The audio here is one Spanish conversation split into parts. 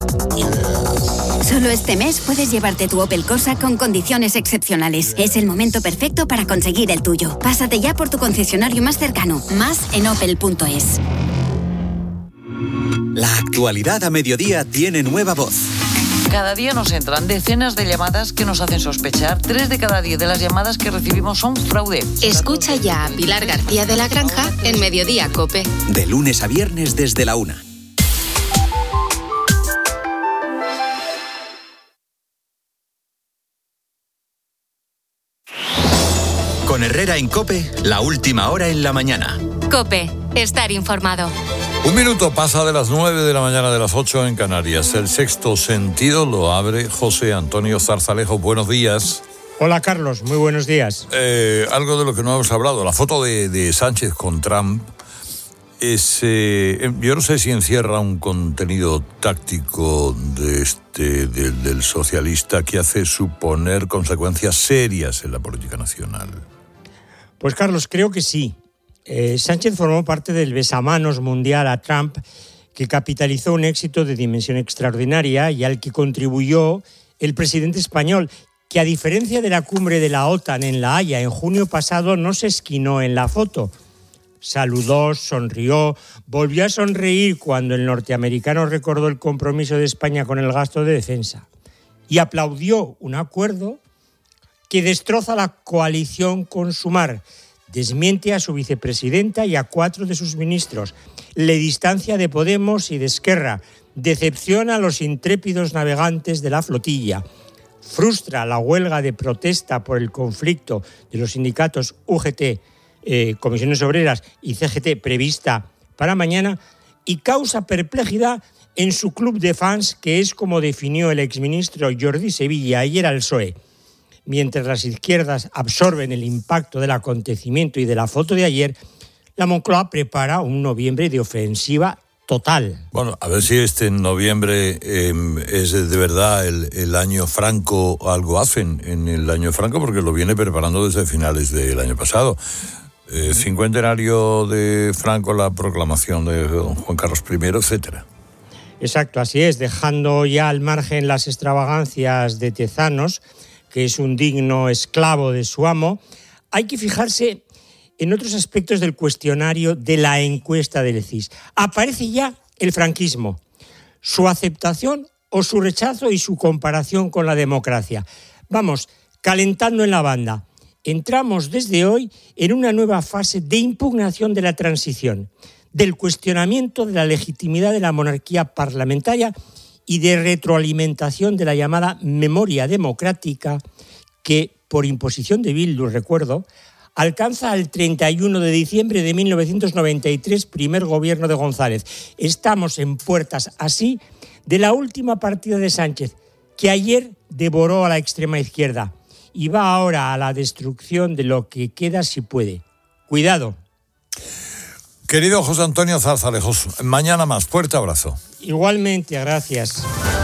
Solo este mes puedes llevarte tu Opel Corsa con condiciones excepcionales. Es el momento perfecto para conseguir el tuyo. Pásate ya por tu concesionario más cercano. Más en opel.es. La actualidad a mediodía tiene nueva voz. Cada día nos entran decenas de llamadas que nos hacen sospechar. 3 de cada 10 de las llamadas que recibimos son fraude. Escucha ya a Pilar García de la Granja en Mediodía COPE. De lunes a viernes desde la 1. Con Herrera en COPE, la última hora en la mañana. COPE, estar informado. 1 minuto pasa de las 9 de la mañana, de las 8 en Canarias. El sexto sentido lo abre José Antonio Zarzalejo. Buenos días. Hola, Carlos. Muy buenos días. Algo de lo que no hemos hablado. La foto de Sánchez con Trump es... yo no sé si encierra un contenido táctico del socialista que hace suponer consecuencias serias en la política nacional. Pues, Carlos, creo que sí. Sánchez formó parte del besamanos mundial a Trump, que capitalizó un éxito de dimensión extraordinaria y al que contribuyó el presidente español, que a diferencia de la cumbre de la OTAN en La Haya en junio pasado, no se esquinó en la foto. Saludó, sonrió, volvió a sonreír cuando el norteamericano recordó el compromiso de España con el gasto de defensa y aplaudió un acuerdo que destroza la coalición con Sumar. Desmiente a su vicepresidenta y a 4 de sus ministros. Le distancia de Podemos y de Esquerra. Decepciona a los intrépidos navegantes de la flotilla. Frustra la huelga de protesta por el conflicto de los sindicatos UGT, Comisiones Obreras y CGT prevista para mañana. Y causa perplejidad en su club de fans, que es como definió el exministro Jordi Sevilla ayer al PSOE. Mientras las izquierdas absorben el impacto del acontecimiento y de la foto de ayer, la Moncloa prepara un noviembre de ofensiva total. Bueno, a ver si este noviembre es de verdad el año Franco. Algo hacen en el año Franco, porque lo viene preparando desde finales del año pasado. 50enario de Franco, la proclamación de Juan Carlos I, etcétera. Exacto, así es, dejando ya al margen las extravagancias de Tezanos, que es un digno esclavo de su amo. Hay que fijarse en otros aspectos del cuestionario de la encuesta del CIS. Aparece ya el franquismo, su aceptación o su rechazo y su comparación con la democracia. Vamos, calentando en la banda. Entramos desde hoy en una nueva fase de impugnación de la transición, del cuestionamiento de la legitimidad de la monarquía parlamentaria y de retroalimentación de la llamada memoria democrática que, por imposición de Bildu, recuerdo, alcanza al 31 de diciembre de 1993, primer gobierno de González. Estamos en puertas, así, de la última partida de Sánchez, que ayer devoró a la extrema izquierda y va ahora a la destrucción de lo que queda si puede. Cuidado. Querido José Antonio Zarzalejo, mañana más. Fuerte abrazo. Igualmente, gracias.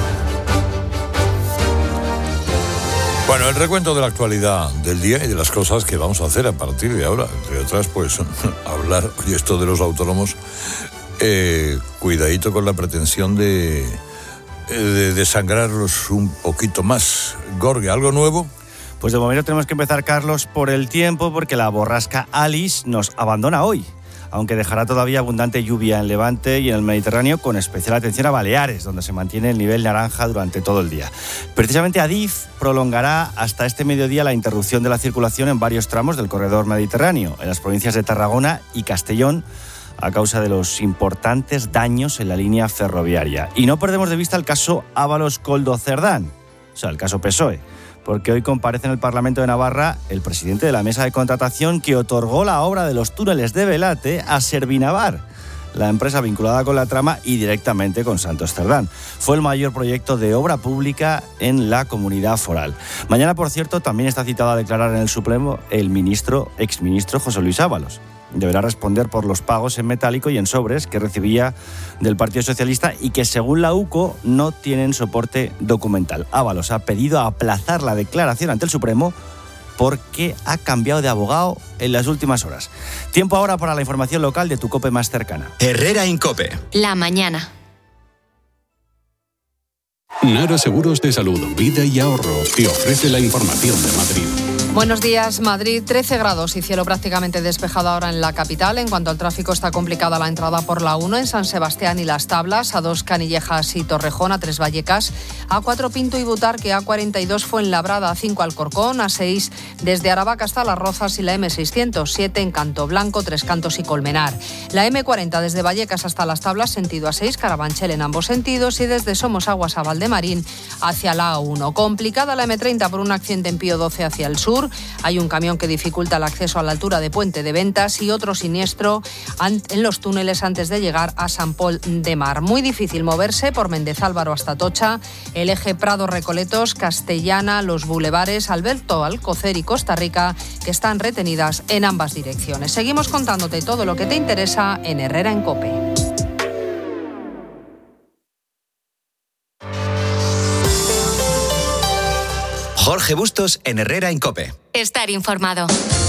Bueno, el recuento de la actualidad del día y de las cosas que vamos a hacer a partir de ahora. Entre otras, pues, hablar, oye, esto de los autónomos, cuidadito con la pretensión de desangrarlos un poquito más. Gorge, ¿algo nuevo? Pues de momento tenemos que empezar, Carlos, por el tiempo, porque la borrasca Alice nos abandona hoy, aunque dejará todavía abundante lluvia en Levante y en el Mediterráneo, con especial atención a Baleares, donde se mantiene el nivel naranja durante todo el día. Precisamente Adif prolongará hasta este mediodía la interrupción de la circulación en varios tramos del corredor mediterráneo, en las provincias de Tarragona y Castellón, a causa de los importantes daños en la línea ferroviaria. Y no perdemos de vista el caso Ábalos-Koldo Cerdán, o sea, el caso PSOE, porque hoy comparece en el Parlamento de Navarra el presidente de la mesa de contratación que otorgó la obra de los túneles de Velate a Servinavar, la empresa vinculada con la trama y directamente con Santos Cerdán. Fue el mayor proyecto de obra pública en la comunidad foral. Mañana, por cierto, también está citado a declarar en el Supremo el exministro José Luis Ábalos. Deberá responder por los pagos en metálico y en sobres que recibía del Partido Socialista y que, según la UCO, no tienen soporte documental. Ábalos ha pedido aplazar la declaración ante el Supremo porque ha cambiado de abogado en las últimas horas. Tiempo ahora para la información local de tu COPE más cercana. Herrera en COPE. La mañana. Nara Seguros de Salud, Vida y Ahorro te ofrece la información de Madrid. Buenos días, Madrid. 13 grados y cielo prácticamente despejado ahora en la capital. En cuanto al tráfico, está complicada la entrada por la 1 en San Sebastián y Las Tablas, A2 Canillejas y Torrejón, A3 Vallecas, A4 Pinto y Butarque, A42 Fuenlabrada, A5 Alcorcón, A6 desde Aravaca hasta Las Rozas y la M607 en Canto Blanco, Tres Cantos y Colmenar. La M40 desde Vallecas hasta Las Tablas, sentido A6, Carabanchel en ambos sentidos, y desde Somosaguas a Valdemarín hacia la A1. Complicada la M30 por un accidente en Pío 12 hacia el sur. Hay un camión que dificulta el acceso a la altura de Puente de Ventas y otro siniestro en los túneles antes de llegar a San Pol de Mar. Muy difícil moverse por Méndez Álvaro hasta Tocha, el eje Prado-Recoletos, Castellana, los bulevares Alberto Alcocer y Costa Rica, que están retenidas en ambas direcciones. Seguimos contándote todo lo que te interesa en Herrera en COPE. Jorge Bustos en Herrera en COPE. Estar informado.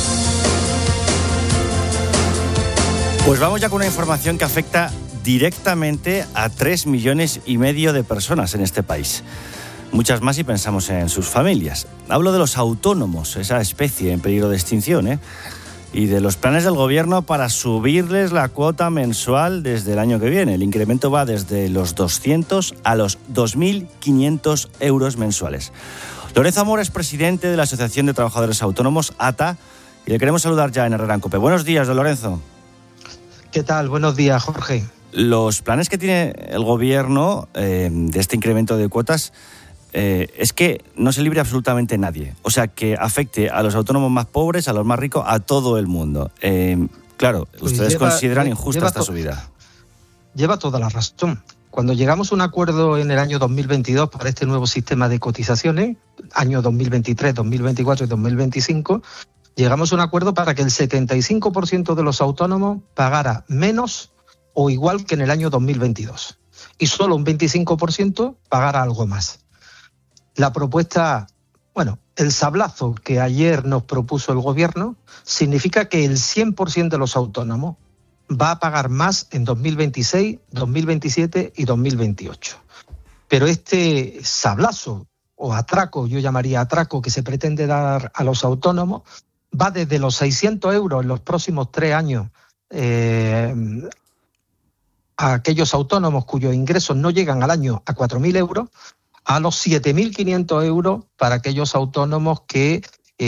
Pues vamos ya con una información que afecta directamente a 3,5 millones de personas en este país. Muchas más si pensamos en sus familias. Hablo de los autónomos, esa especie en peligro de extinción, y de los planes del gobierno para subirles la cuota mensual desde el año que viene. El incremento va desde los 200 a los 2.500 euros mensuales. Lorenzo Amor es presidente de la Asociación de Trabajadores Autónomos, ATA, y le queremos saludar ya en Herrera en COPE. Buenos días, don Lorenzo. ¿Qué tal? Buenos días, Jorge. Los planes que tiene el gobierno de este incremento de cuotas es que no se libre absolutamente nadie. O sea, que afecte a los autónomos más pobres, a los más ricos, a todo el mundo. Claro, pues ustedes consideran injusta esta subida. Lleva toda la razón. Cuando llegamos a un acuerdo en el año 2022 para este nuevo sistema de cotizaciones, año 2023, 2024 y 2025, llegamos a un acuerdo para que el 75% de los autónomos pagara menos o igual que en el año 2022 y solo un 25% pagara algo más. La propuesta, el sablazo que ayer nos propuso el gobierno significa que el 100% de los autónomos va a pagar más en 2026, 2027 y 2028. Pero este sablazo o atraco, yo llamaría atraco, que se pretende dar a los autónomos, va desde los 600 euros en los próximos 3 años a aquellos autónomos cuyos ingresos no llegan al año a 4.000 euros, a los 7.500 euros para aquellos autónomos que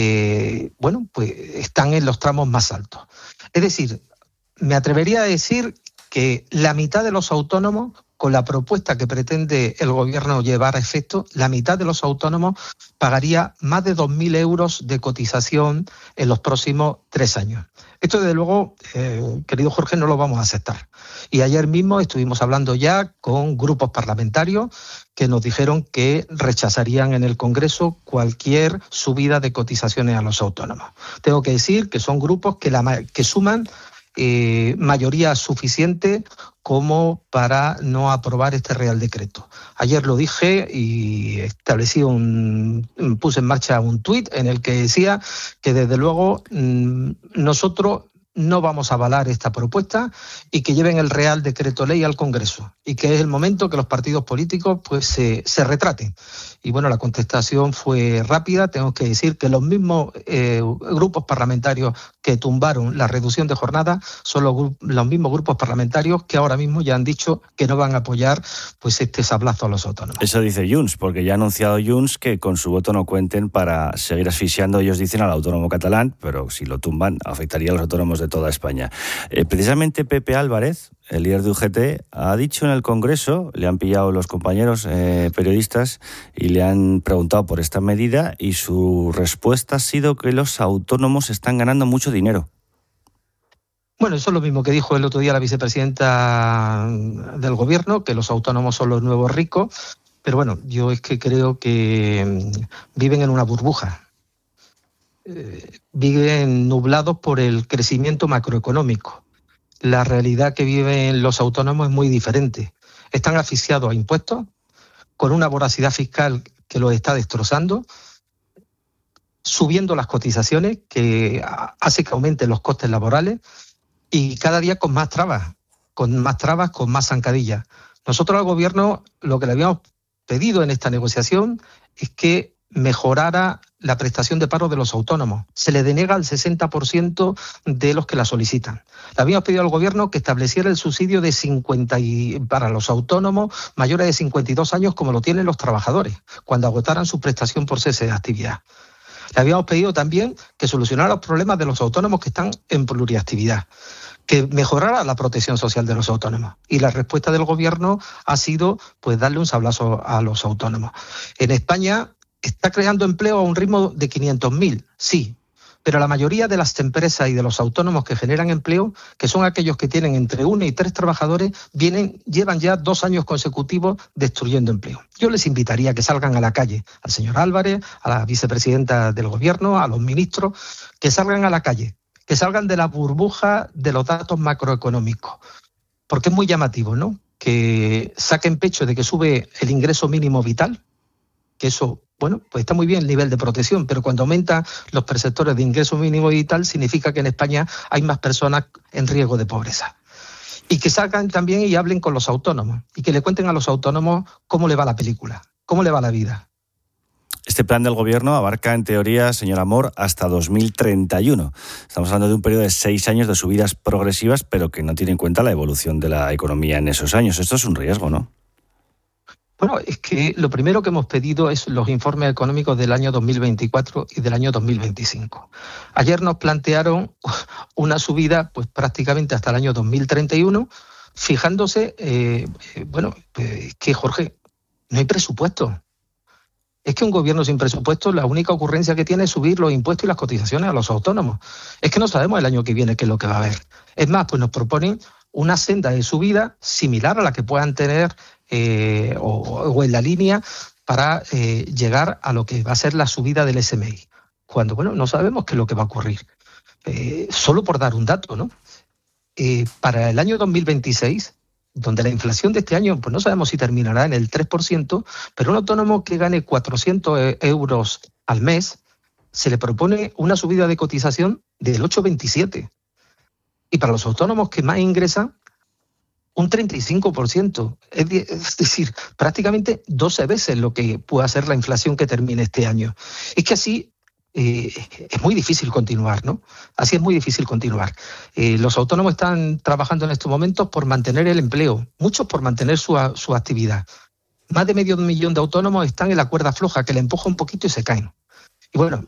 están en los tramos más altos. Es decir, me atrevería a decir que la mitad de los autónomos, con la propuesta que pretende el gobierno llevar a efecto, la mitad de los autónomos pagaría más de 2.000 euros de cotización en los próximos 3 años. Esto, desde luego, querido Jorge, no lo vamos a aceptar. Y ayer mismo estuvimos hablando ya con grupos parlamentarios que nos dijeron que rechazarían en el Congreso cualquier subida de cotizaciones a los autónomos. Tengo que decir que son grupos que suman mayoría suficiente como para no aprobar este Real Decreto. Ayer lo dije y puse en marcha un tuit en el que decía que desde luego nosotros no vamos a avalar esta propuesta y que lleven el Real Decreto Ley al Congreso y que es el momento que los partidos políticos se retraten. Y la contestación fue rápida. Tengo que decir que los mismos grupos parlamentarios que tumbaron la reducción de jornada son los mismos grupos parlamentarios que ahora mismo ya han dicho que no van a apoyar este sablazo a los autónomos. Eso dice Junts, porque ya ha anunciado Junts que con su voto no cuenten para seguir asfixiando, ellos dicen, al autónomo catalán, pero si lo tumban afectaría a los autónomos de toda España. Precisamente Pepe Álvarez, el líder de UGT, ha dicho en el Congreso, le han pillado los compañeros periodistas y le han preguntado por esta medida y su respuesta ha sido que los autónomos están ganando mucho dinero. Eso es lo mismo que dijo el otro día la vicepresidenta del Gobierno, que los autónomos son los nuevos ricos, pero yo es que creo que viven en una burbuja. Viven nublados por el crecimiento macroeconómico. La realidad que viven los autónomos es muy diferente. Están asfixiados a impuestos, con una voracidad fiscal que los está destrozando, subiendo las cotizaciones, que hace que aumenten los costes laborales, y cada día con más trabas, con más zancadillas. Nosotros al gobierno lo que le habíamos pedido en esta negociación es que mejorara la prestación de paro de los autónomos. Se le denega al 60% de los que la solicitan. Le habíamos pedido al Gobierno que estableciera el subsidio de para los autónomos mayores de 52 años como lo tienen los trabajadores, cuando agotaran su prestación por cese de actividad. Le habíamos pedido también que solucionara los problemas de los autónomos que están en pluriactividad, que mejorara la protección social de los autónomos. Y la respuesta del Gobierno ha sido pues darle un sablazo a los autónomos. En España está creando empleo a un ritmo de 500.000, sí, pero la mayoría de las empresas y de los autónomos que generan empleo, que son aquellos que tienen entre 1 y 3 trabajadores, llevan ya 2 años consecutivos destruyendo empleo. Yo les invitaría a que salgan a la calle, al señor Álvarez, a la vicepresidenta del Gobierno, a los ministros, que salgan a la calle, que salgan de la burbuja de los datos macroeconómicos, porque es muy llamativo, ¿no?, que saquen pecho de que sube el ingreso mínimo vital, que eso, bueno, pues está muy bien el nivel de protección, pero cuando aumentan los perceptores de ingreso mínimo vital significa que en España hay más personas en riesgo de pobreza. Y que salgan también y hablen con los autónomos y que le cuenten a los autónomos cómo le va la película, cómo le va la vida. Este plan del Gobierno abarca, en teoría, señor Amor, hasta 2031. Estamos hablando de un periodo de 6 años de subidas progresivas, pero que no tiene en cuenta la evolución de la economía en esos años. Esto es un riesgo, ¿no? Bueno, es que lo primero que hemos pedido es los informes económicos del año 2024 y del año 2025. Ayer nos plantearon una subida pues prácticamente hasta el año 2031, fijándose, que Jorge, no hay presupuesto. Es que un gobierno sin presupuesto, la única ocurrencia que tiene es subir los impuestos y las cotizaciones a los autónomos. Es que no sabemos el año que viene qué es lo que va a haber. Es más, pues nos proponen una senda de subida similar a la que puedan tener o en la línea para llegar a lo que va a ser la subida del SMI. Cuando, bueno, no sabemos qué es lo que va a ocurrir. Solo por dar un dato, ¿no? Para el año 2026, donde la inflación de este año, pues no sabemos si terminará en el 3%, pero un autónomo que gane 400 euros al mes, se le propone una subida de cotización del 8,27%. Y para los autónomos que más ingresan, un 35%. Es decir, prácticamente 12 veces lo que puede ser la inflación que termine este año. Es que así es muy difícil continuar, ¿no? Así es muy difícil continuar. Los autónomos están trabajando en estos momentos por mantener el empleo, muchos por mantener su actividad. Más de 500.000 de autónomos están en la cuerda floja, que le empuja un poquito y se caen. Y bueno,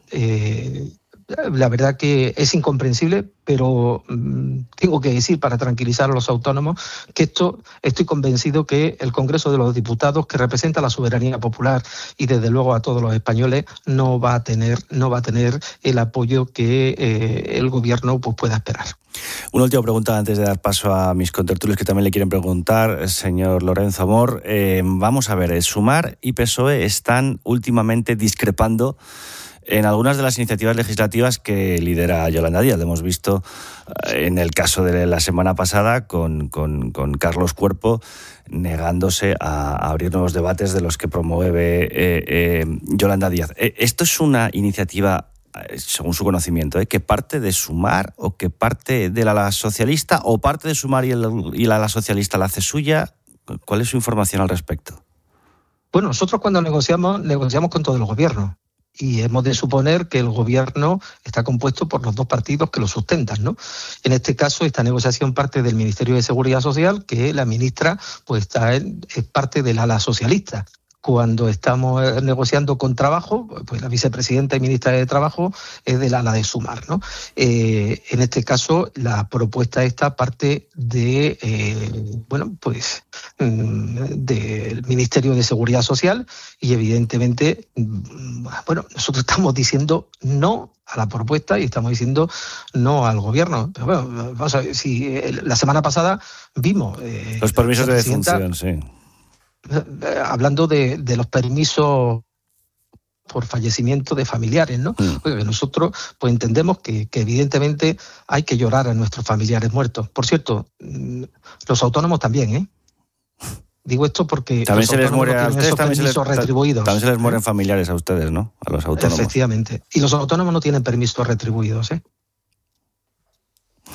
la verdad que es incomprensible, pero tengo que decir, para tranquilizar a los autónomos, que estoy convencido que el Congreso de los Diputados, que representa la soberanía popular y desde luego a todos los españoles, no va a tener el apoyo que el Gobierno pues pueda esperar. Una última pregunta antes de dar paso a mis contertulios que también le quieren preguntar, señor Lorenzo Amor. Vamos a ver, Sumar y PSOE están últimamente discrepando en algunas de las iniciativas legislativas que lidera Yolanda Díaz. Lo hemos visto en el caso de la semana pasada con Carlos Cuerpo negándose a abrir nuevos debates de los que promueve Yolanda Díaz. ¿Esto es una iniciativa, según su conocimiento, que parte de Sumar o que parte del ala socialista, o parte de Sumar y el ala socialista la hace suya? ¿Cuál es su información al respecto? Bueno, nosotros cuando negociamos con todo el Gobierno. Y hemos de suponer que el Gobierno está compuesto por los dos partidos que lo sustentan, ¿no? En este caso, esta negociación parte del Ministerio de Seguridad Social, que la ministra pues es parte del ala socialista. Cuando estamos negociando con Trabajo, pues la vicepresidenta y ministra de Trabajo es del ala de Sumar, ¿no? En este caso, la propuesta esta parte de, del Ministerio de Seguridad Social y evidentemente, nosotros estamos diciendo no a la propuesta y estamos diciendo no al Gobierno. Pero bueno, vamos a ver, si la semana pasada vimos... los permisos de defunción, sí. Hablando de los permisos por fallecimiento de familiares, ¿no? Porque nosotros pues entendemos que evidentemente hay que llorar a nuestros familiares muertos. Por cierto, los autónomos también, ¿eh? Digo esto porque también se les muere a ustedes, retribuidos. También se les mueren familiares a ustedes, ¿no? A los autónomos. Efectivamente. Y los autónomos no tienen permisos retribuidos, ¿eh?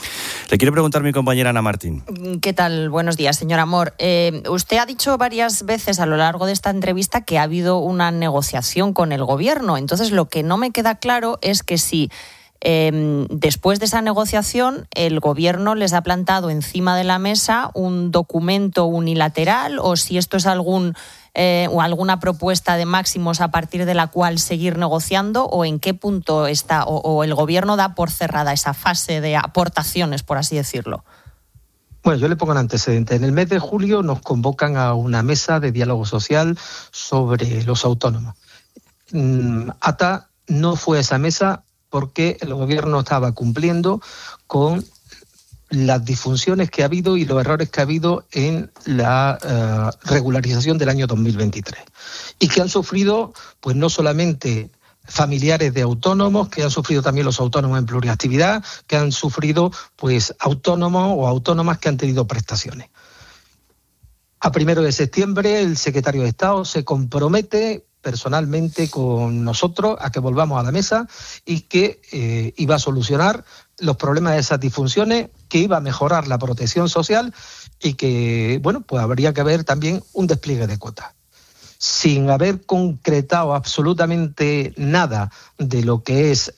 Le quiere preguntar mi compañera Ana Martín. ¿Qué tal? Buenos días, señor Amor. Usted ha dicho varias veces a lo largo de esta entrevista que ha habido una negociación con el Gobierno. Entonces, lo que no me queda claro es que si después de esa negociación el Gobierno les ha plantado encima de la mesa un documento unilateral o si esto es o alguna propuesta de máximos a partir de la cual seguir negociando, o en qué punto está, o el Gobierno da por cerrada esa fase de aportaciones, por así decirlo. Bueno, yo le pongo un antecedente. En el mes de julio nos convocan a una mesa de diálogo social sobre los autónomos. ATA no fue a esa mesa porque el Gobierno estaba cumpliendo con las disfunciones que ha habido y los errores que ha habido en la regularización del año 2023 y que han sufrido pues no solamente familiares de autónomos, que han sufrido también los autónomos en pluriactividad, que han sufrido pues autónomos o autónomas que han tenido prestaciones. A 1 de septiembre el secretario de Estado se compromete personalmente con nosotros a que volvamos a la mesa y que iba a solucionar los problemas de esas disfunciones, que iba a mejorar la protección social y que, bueno, pues habría que haber también un despliegue de cuotas. Sin haber concretado absolutamente nada de lo que es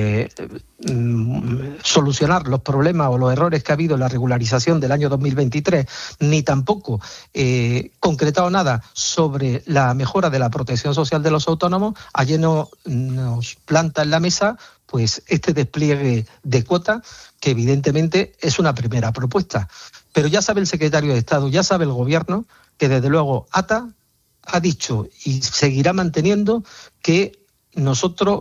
solucionar los problemas o los errores que ha habido en la regularización del año 2023, ni tampoco concretado nada sobre la mejora de la protección social de los autónomos, ayer nos planta en la mesa pues este despliegue de cuotas, que evidentemente es una primera propuesta. Pero ya sabe el secretario de Estado, ya sabe el Gobierno, que desde luego ATA ha dicho y seguirá manteniendo que nosotros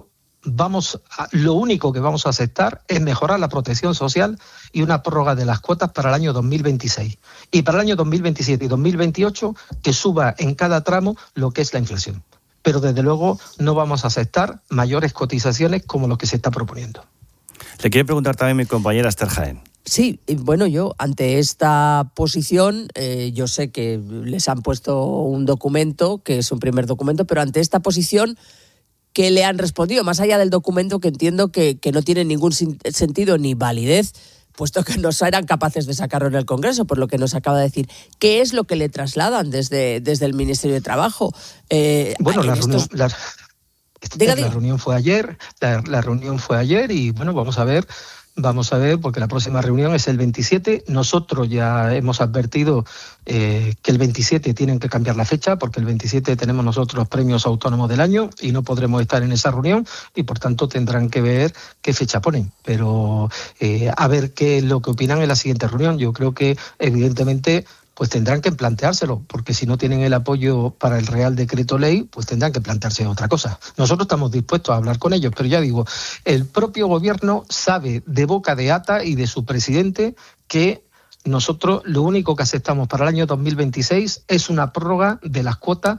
lo único que vamos a aceptar es mejorar la protección social y una prórroga de las cuotas para el año 2026. Y para el año 2027 y 2028 que suba en cada tramo lo que es la inflación. Pero desde luego no vamos a aceptar mayores cotizaciones como lo que se está proponiendo. Le quiere preguntar también mi compañera Esther Jaén. Sí, bueno, yo ante esta posición, yo sé que les han puesto un documento, que es un primer documento, pero ante esta posición, ¿qué le han respondido? Más allá del documento, que entiendo que no tiene ningún sentido ni validez, puesto que no eran capaces de sacarlo en el Congreso, por lo que nos acaba de decir. ¿Qué es lo que le trasladan desde el Ministerio de Trabajo? Bueno, la reunión fue ayer, la reunión fue ayer y bueno, vamos a ver, porque la próxima reunión es el 27. Nosotros ya hemos advertido que el 27 tienen que cambiar la fecha, porque el 27 tenemos nosotros los premios autónomos del año y no podremos estar en esa reunión y por tanto tendrán que ver qué fecha ponen. Pero a ver qué es lo que opinan en la siguiente reunión. Yo creo que evidentemente pues tendrán que planteárselo, porque si no tienen el apoyo para el Real Decreto Ley, pues tendrán que plantearse otra cosa. Nosotros estamos dispuestos a hablar con ellos, pero ya digo, el propio Gobierno sabe de boca de ATA y de su presidente que nosotros lo único que aceptamos para el año 2026 es una prórroga de las cuotas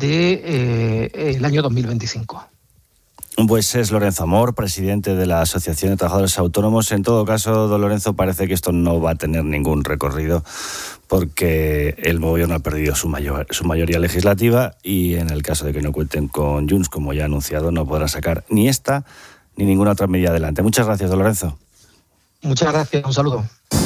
del año 2025. Pues es Lorenzo Amor, presidente de la Asociación de Trabajadores Autónomos. En todo caso, don Lorenzo, parece que esto no va a tener ningún recorrido porque el Gobierno ha perdido su mayoría legislativa y en el caso de que no cuenten con Junts, como ya ha anunciado, no podrá sacar ni esta ni ninguna otra medida adelante. Muchas gracias, don Lorenzo. Muchas gracias, un saludo.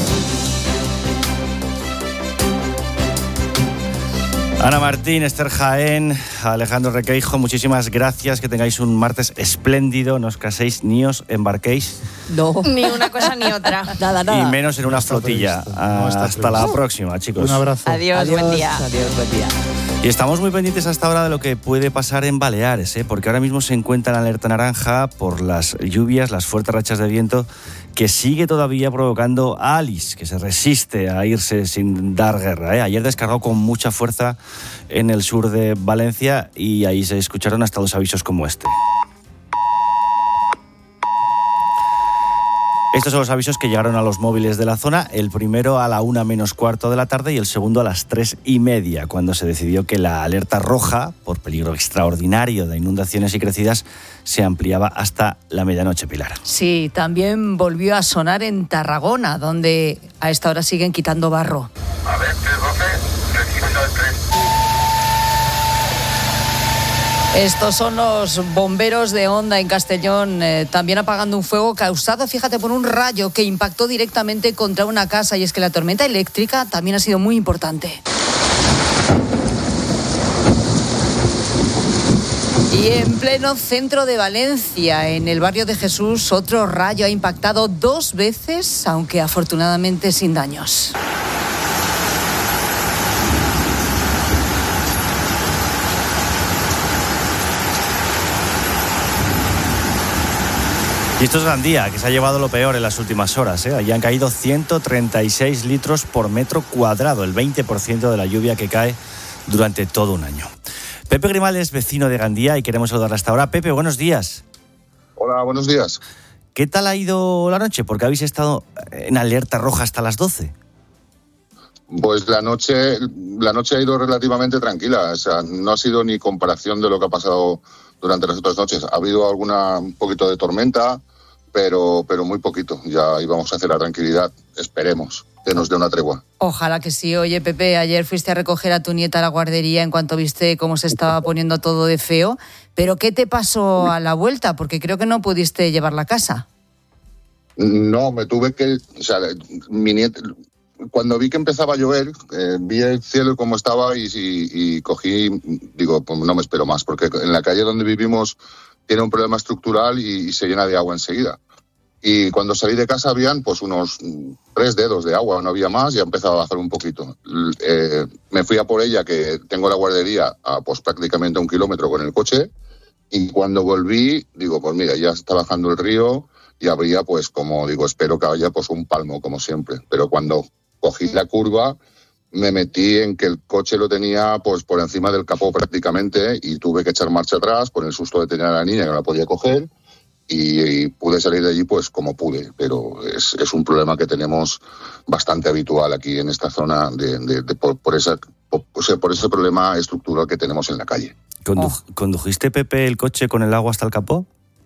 Ana Martín, Esther Jaén, Alejandro Requeijo, muchísimas gracias, que tengáis un martes espléndido, no os caséis ni os embarquéis. No. Ni una cosa ni otra. Nada. Y menos en una flotilla. Hasta la próxima, chicos. Un abrazo. Adiós, buen día. Adiós, buen día. Y estamos muy pendientes hasta ahora de lo que puede pasar en Baleares, porque ahora mismo se encuentra en alerta naranja por las lluvias, las fuertes rachas de viento, que sigue todavía provocando a Alice, que se resiste a irse sin dar guerra. Ayer descargó con mucha fuerza en el sur de Valencia y ahí se escucharon hasta 2 avisos como este. Estos son los avisos que llegaron a los móviles de la zona, el primero a la 1:15 de la tarde y el segundo a las 3:30, cuando se decidió que la alerta roja, por peligro extraordinario de inundaciones y crecidas, se ampliaba hasta la medianoche, Pilar. Sí, también volvió a sonar en Tarragona, donde a esta hora siguen quitando barro. A ver, 312, reciben al tren. Estos son los bomberos de Onda en Castellón, también apagando un fuego causado, fíjate, por un rayo que impactó directamente contra una casa. Y es que la tormenta eléctrica también ha sido muy importante. Y en pleno centro de Valencia, en el barrio de Jesús, otro rayo ha impactado 2 veces, aunque afortunadamente sin daños. Y esto es Gandía, que se ha llevado lo peor en las últimas horas. Allí han caído 136 litros por metro cuadrado, el 20% de la lluvia que cae durante todo un año. Pepe Grimal es vecino de Gandía y queremos saludarle hasta ahora. Pepe, buenos días. Hola, buenos días. ¿Qué tal ha ido la noche? Porque habéis estado en alerta roja hasta las 12. Pues la noche ha ido relativamente tranquila. O sea, no ha sido ni comparación de lo que ha pasado durante las otras noches. Ha habido un poquito de tormenta, pero muy poquito. Ya íbamos hacia la tranquilidad. Esperemos que nos dé una tregua. Ojalá que sí. Oye, Pepe, ayer fuiste a recoger a tu nieta a la guardería en cuanto viste cómo se estaba poniendo todo de feo. ¿Pero qué te pasó a la vuelta? Porque creo que no pudiste llevarla a casa. No, me tuve que... O sea, mi nieta... Cuando vi que empezaba a llover, vi el cielo como estaba y cogí, digo, pues no me espero más, porque en la calle donde vivimos tiene un problema estructural y se llena de agua enseguida. Y cuando salí de casa habían pues unos 3 dedos de agua, no había más, ya empezaba a bajar un poquito. Me fui a por ella, que tengo la guardería a pues prácticamente 1 kilómetro con el coche, y cuando volví, digo, pues mira, ya está bajando el río y habría pues, como digo, espero que haya pues un palmo como siempre. Pero cuando cogí la curva, me metí en que el coche lo tenía pues por encima del capó prácticamente y tuve que echar marcha atrás con el susto de tener a la niña que no la podía coger y pude salir de allí pues como pude, pero es un problema que tenemos bastante habitual aquí en esta zona por ese problema estructural que tenemos en la calle. ¿Condujiste, Pepe, el coche con el agua hasta el capó?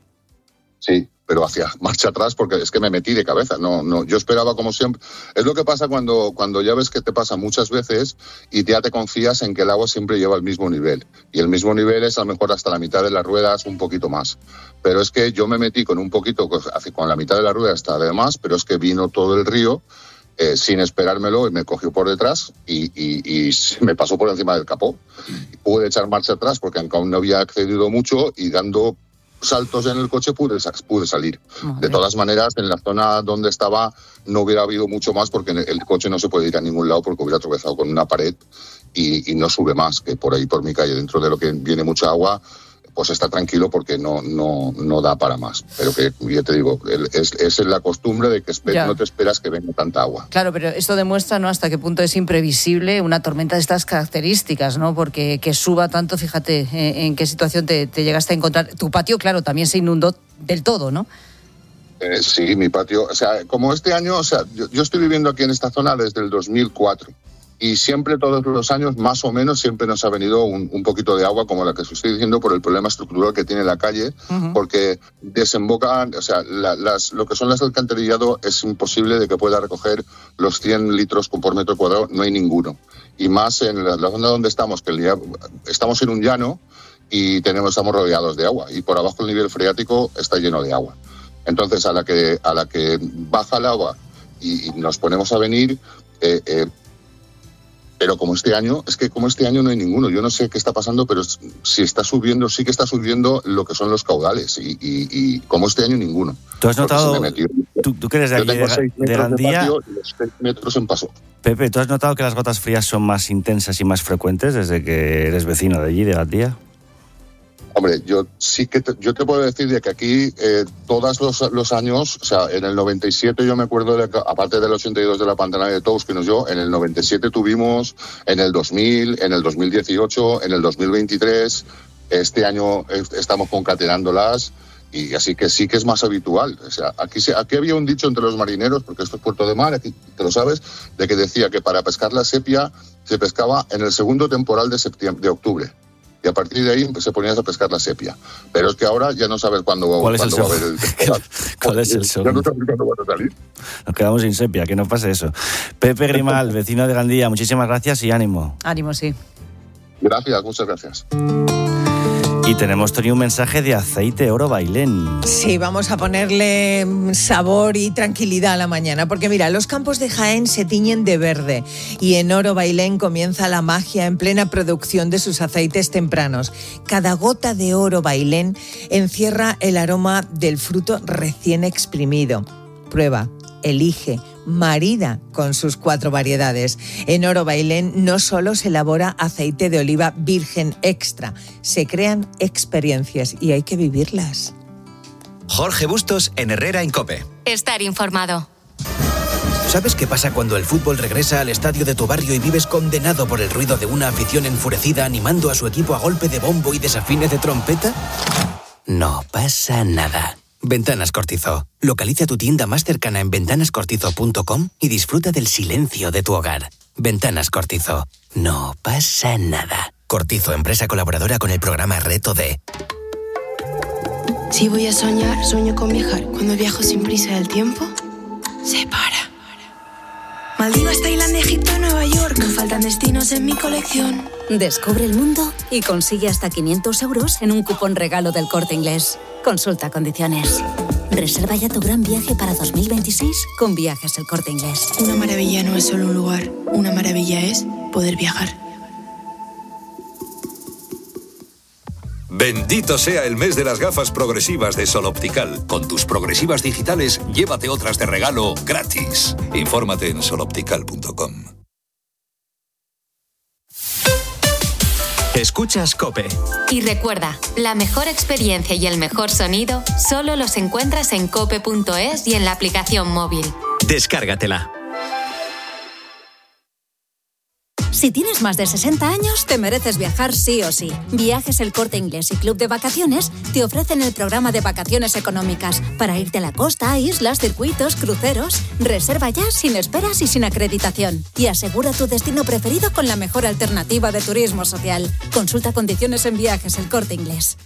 Sí, pero hacia marcha atrás porque es que me metí de cabeza. No, yo esperaba como siempre. Es lo que pasa cuando ya ves que te pasa muchas veces y ya te confías en que el agua siempre lleva el mismo nivel. Y el mismo nivel es a lo mejor hasta la mitad de las ruedas, un poquito más. Pero es que yo me metí con un poquito, con la mitad de la rueda hasta además, pero es que vino todo el río sin esperármelo y me cogió por detrás y me pasó por encima del capó. Y pude echar marcha atrás porque aún no había accedido mucho y dando saltos en el coche pude salir. Madre. De todas maneras, en la zona donde estaba no hubiera habido mucho más porque el coche no se puede ir a ningún lado porque hubiera tropezado con una pared y no sube más, que por ahí por mi calle, dentro de lo que viene mucha agua, pues está tranquilo porque no da para más. Pero que ya te digo, es la costumbre de que no te esperas que venga tanta agua. Claro, pero esto demuestra, ¿no?, hasta qué punto es imprevisible una tormenta de estas características, ¿no? Porque que suba tanto, fíjate en qué situación te llegaste a encontrar. Tu patio, claro, también se inundó del todo, ¿no? Sí, mi patio, o sea, como este año, o sea, yo estoy viviendo aquí en esta zona desde el 2004. Y siempre, todos los años, más o menos, siempre nos ha venido un poquito de agua, como la que os estoy diciendo, por el problema estructural que tiene la calle, porque desembocan, o sea, lo que son las alcantarillado es imposible de que pueda recoger los 100 litros por metro cuadrado, no hay ninguno. Y más en la zona donde estamos, que estamos en un llano y estamos rodeados de agua, y por abajo el nivel freático está lleno de agua. Entonces, a la que baja el agua y nos ponemos a venir... Pero como este año no hay ninguno. Yo no sé qué está pasando, pero si está subiendo, sí que está subiendo lo que son los caudales. Y como este año ninguno. ¿Tú has notado, tú que eres de allí, de Gandía, 6 metros en paso? Pepe, ¿tú has notado que las gotas frías son más intensas y más frecuentes desde que eres vecino de allí, de Gandía? Hombre, yo te puedo decir de que aquí todos los años, o sea, en el 97 yo me acuerdo, aparte del 82 de la Pantana de Tous que nos dio, en el 97 tuvimos, en el 2000, en el 2018, en el 2023, este año estamos concatenándolas y así que sí que es más habitual. O sea, aquí había un dicho entre los marineros, porque esto es Puerto de Mar, aquí te lo sabes, de que decía que para pescar la sepia se pescaba en el segundo temporal de octubre. Y a partir de ahí se ponías a pescar la sepia. Pero es que ahora ya no sabes cuándo va a haber el temporal. ¿Cuál es el segundo? Ya no sabes cuándo van a salir. Nos quedamos sin sepia, que no pase eso. Pepe Grimal, vecino de Gandía, muchísimas gracias y ánimo. Ánimo, sí. Gracias, muchas gracias. Y tenemos, Tony, un mensaje de Aceite Oro Bailén. Sí, vamos a ponerle sabor y tranquilidad a la mañana, porque mira, los campos de Jaén se tiñen de verde y en Oro Bailén comienza la magia en plena producción de sus aceites tempranos. Cada gota de Oro Bailén encierra el aroma del fruto recién exprimido. Prueba, elige, marida con sus 4 variedades. En Oro Bailén no solo se elabora aceite de oliva virgen extra, se crean experiencias y hay que vivirlas. Jorge Bustos en Herrera en COPE. Estar informado. ¿Sabes qué pasa cuando el fútbol regresa al estadio de tu barrio y vives condenado por el ruido de una afición enfurecida animando a su equipo a golpe de bombo y desafines de trompeta? No pasa nada. Ventanas Cortizo. Localiza tu tienda más cercana en ventanascortizo.com y disfruta del silencio de tu hogar. Ventanas Cortizo. No pasa nada. Cortizo, empresa colaboradora con el programa Reto D. Si voy a soñar, sueño con viajar. Cuando viajo sin prisa el tiempo se para. Maldivas, Tailandia, Egipto, Nueva York. No faltan destinos en mi colección. Descubre el mundo y consigue hasta 500 euros en un cupón regalo del Corte Inglés. Consulta condiciones. Reserva ya tu gran viaje para 2026 con Viajes El Corte Inglés. Una maravilla no es solo un lugar. Una maravilla es poder viajar. Bendito sea el mes de las gafas progresivas de Sol Optical. Con tus progresivas digitales, llévate otras de regalo gratis. Infórmate en soloptical.com. Escuchas COPE. Y recuerda, la mejor experiencia y el mejor sonido solo los encuentras en cope.es y en la aplicación móvil. Descárgatela. Si tienes más de 60 años, te mereces viajar sí o sí. Viajes El Corte Inglés y Club de Vacaciones te ofrecen el programa de vacaciones económicas para irte a la costa, islas, circuitos, cruceros. Reserva ya sin esperas y sin acreditación. Y asegura tu destino preferido con la mejor alternativa de turismo social. Consulta condiciones en Viajes El Corte Inglés.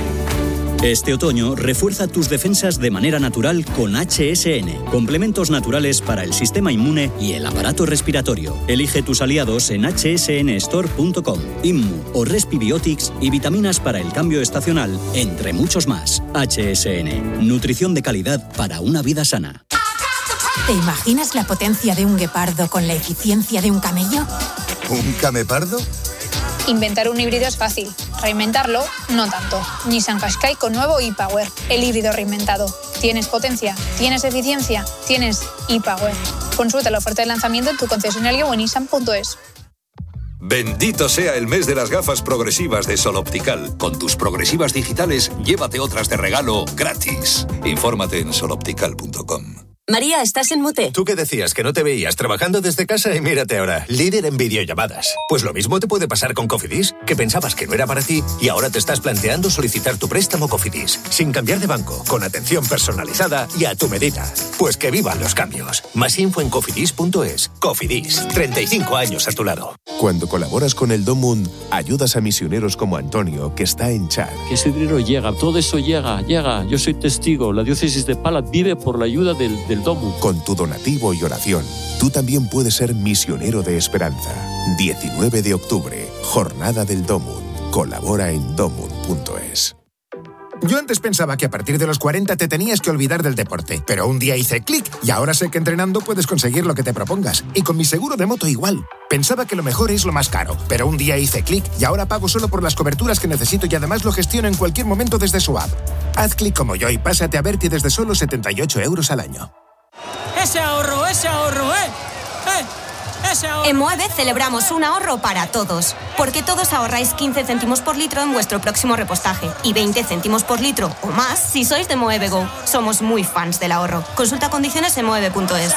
Este otoño, refuerza tus defensas de manera natural con HSN. Complementos naturales para el sistema inmune y el aparato respiratorio. Elige tus aliados en hsnstore.com. Immu o Respibiotics y vitaminas para el cambio estacional, entre muchos más. HSN. Nutrición de calidad para una vida sana. ¿Te imaginas la potencia de un guepardo con la eficiencia de un camello? ¿Un camepardo? Inventar un híbrido es fácil, reinventarlo no tanto. Nissan Qashqai con nuevo e-Power, el híbrido reinventado. ¿Tienes potencia? ¿Tienes eficiencia? ¿Tienes e-Power? Consulta la oferta de lanzamiento en tu concesionario o en nissan.es. Bendito sea el mes de las gafas progresivas de Sol Optical. Con tus progresivas digitales, llévate otras de regalo gratis. Infórmate en soloptical.com. María, estás en mute. Tú que decías que no te veías trabajando desde casa y mírate ahora, líder en videollamadas. Pues lo mismo te puede pasar con Cofidis, que pensabas que no era para ti y ahora te estás planteando solicitar tu préstamo Cofidis, sin cambiar de banco, con atención personalizada y a tu medida. Pues que vivan los cambios. Más info en cofidis.es. Cofidis, 35 años a tu lado. Cuando colaboras con el DOMUN, ayudas a misioneros como Antonio, que está en Chad. Que ese dinero llega, todo eso llega. Yo soy testigo. La diócesis de Pala vive por la ayuda del DOMUN. Con tu donativo y oración, tú también puedes ser misionero de esperanza. 19 de octubre, Jornada del DOMUN. Colabora en domun.es. Yo antes pensaba que a partir de los 40 te tenías que olvidar del deporte, pero un día hice clic y ahora sé que entrenando puedes conseguir lo que te propongas. Y con mi seguro de moto igual. Pensaba que lo mejor es lo más caro, pero un día hice clic y ahora pago solo por las coberturas que necesito y además lo gestiono en cualquier momento desde su app. Haz clic como yo y pásate a Berti desde solo 78 euros al año. ¡Ese ahorro, ese ahorro, ese ahorro! En Moeve celebramos un ahorro para todos, porque todos ahorráis 15 céntimos por litro en vuestro próximo repostaje y 20 céntimos por litro o más si sois de Moeve Go. Somos muy fans del ahorro. Consulta condiciones en moeve.es.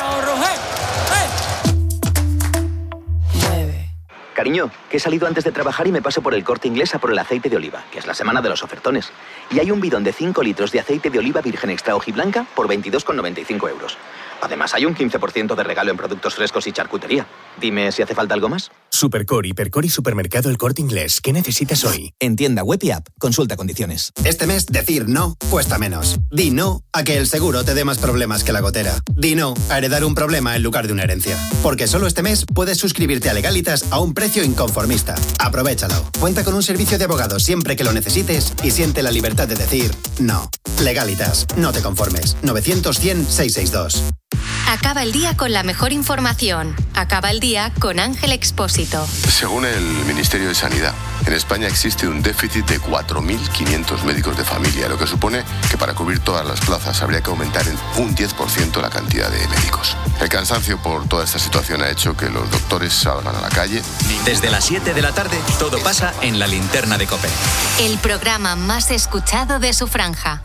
Cariño, que he salido antes de trabajar y me paso por el Corte Inglés a por el aceite de oliva, que es la semana de los ofertones. Y hay un bidón de 5 litros de aceite de oliva virgen extra hojiblanca por 22,95 euros. Además, hay un 15% de regalo en productos frescos y charcutería. Dime si hace falta algo más. Supercore, Hipercore y Supermercado El Corte Inglés. ¿Qué necesitas hoy? En tienda web y app. Consulta condiciones. Este mes, decir no cuesta menos. Di no a que el seguro te dé más problemas que la gotera. Di no a heredar un problema en lugar de una herencia. Porque solo este mes puedes suscribirte a Legalitas a un precio inconformista. Aprovéchalo. Cuenta con un servicio de abogados siempre que lo necesites y siente la libertad de decir no. Legalitas. No te conformes. 900-100-662. Acaba el día con la mejor información. Acaba el día con Ángel Expósito. Según el Ministerio de Sanidad, en España existe un déficit de 4.500 médicos de familia, lo que supone que para cubrir todas las plazas habría que aumentar en un 10% la cantidad de médicos. El cansancio por toda esta situación ha hecho que los doctores salgan a la calle. Desde las 7 de la tarde, todo pasa en la linterna de COPE. El programa más escuchado de su franja.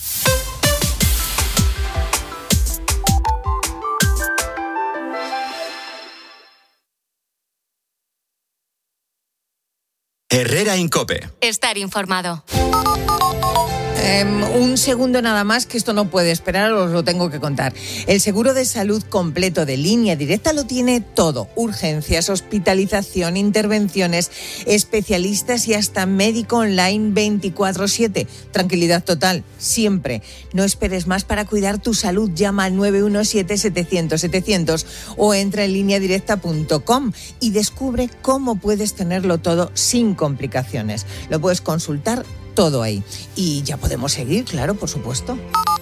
Herrera en COPE. Estar informado. Un segundo nada más, que esto no puede esperar, os lo tengo que contar. El seguro de salud completo de Línea Directa lo tiene todo. Urgencias, hospitalización, intervenciones, especialistas y hasta médico online 24/7. Tranquilidad total, siempre. No esperes más para cuidar tu salud. Llama al 917-700-700 o entra en lineadirecta.com y descubre cómo puedes tenerlo todo sin complicaciones. Lo puedes consultar todo ahí. Y ya podemos seguir, claro, por supuesto.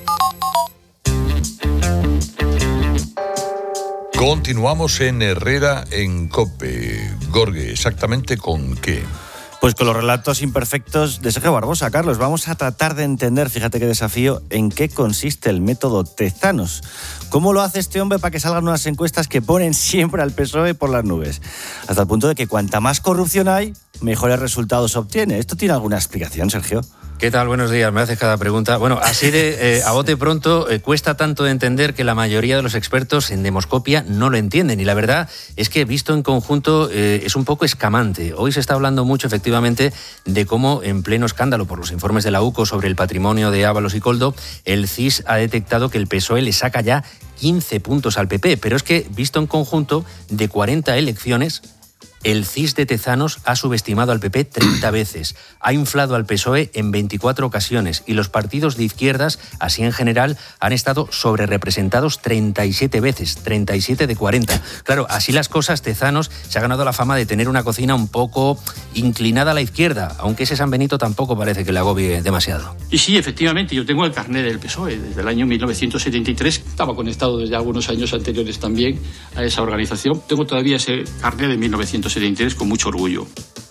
Continuamos en Herrera en COPE. Gorge, ¿exactamente con qué? Pues con los relatos imperfectos de Sergio Barbosa. Carlos, vamos a tratar de entender, fíjate qué desafío, en qué consiste el método Tezanos. ¿Cómo lo hace este hombre para que salgan unas encuestas que ponen siempre al PSOE por las nubes? Hasta el punto de que cuanta más corrupción hay, mejores resultados obtiene. ¿Esto tiene alguna explicación, Sergio? ¿Qué tal? Buenos días. Me haces cada pregunta. Bueno, así de a bote pronto, cuesta tanto de entender que la mayoría de los expertos en demoscopia no lo entienden. Y la verdad es que, visto en conjunto, es un poco escamante. Hoy se está hablando mucho, efectivamente, de cómo, en pleno escándalo por los informes de la UCO sobre el patrimonio de Ábalos y Koldo, el CIS ha detectado que el PSOE le saca ya 15 puntos al PP. Pero es que, visto en conjunto, de 40 elecciones, el CIS de Tezanos ha subestimado al PP 30 veces, ha inflado al PSOE en 24 ocasiones y los partidos de izquierdas, así en general, han estado sobrerepresentados 37 veces, 37 de 40. Claro, así las cosas, Tezanos se ha ganado la fama de tener una cocina un poco inclinada a la izquierda, aunque ese San Benito tampoco parece que le agobie demasiado. Y sí, efectivamente, yo tengo el carnet del PSOE desde el año 1973, estaba conectado desde algunos años anteriores también a esa organización. Tengo todavía ese carnet de 1973 con mucho orgullo.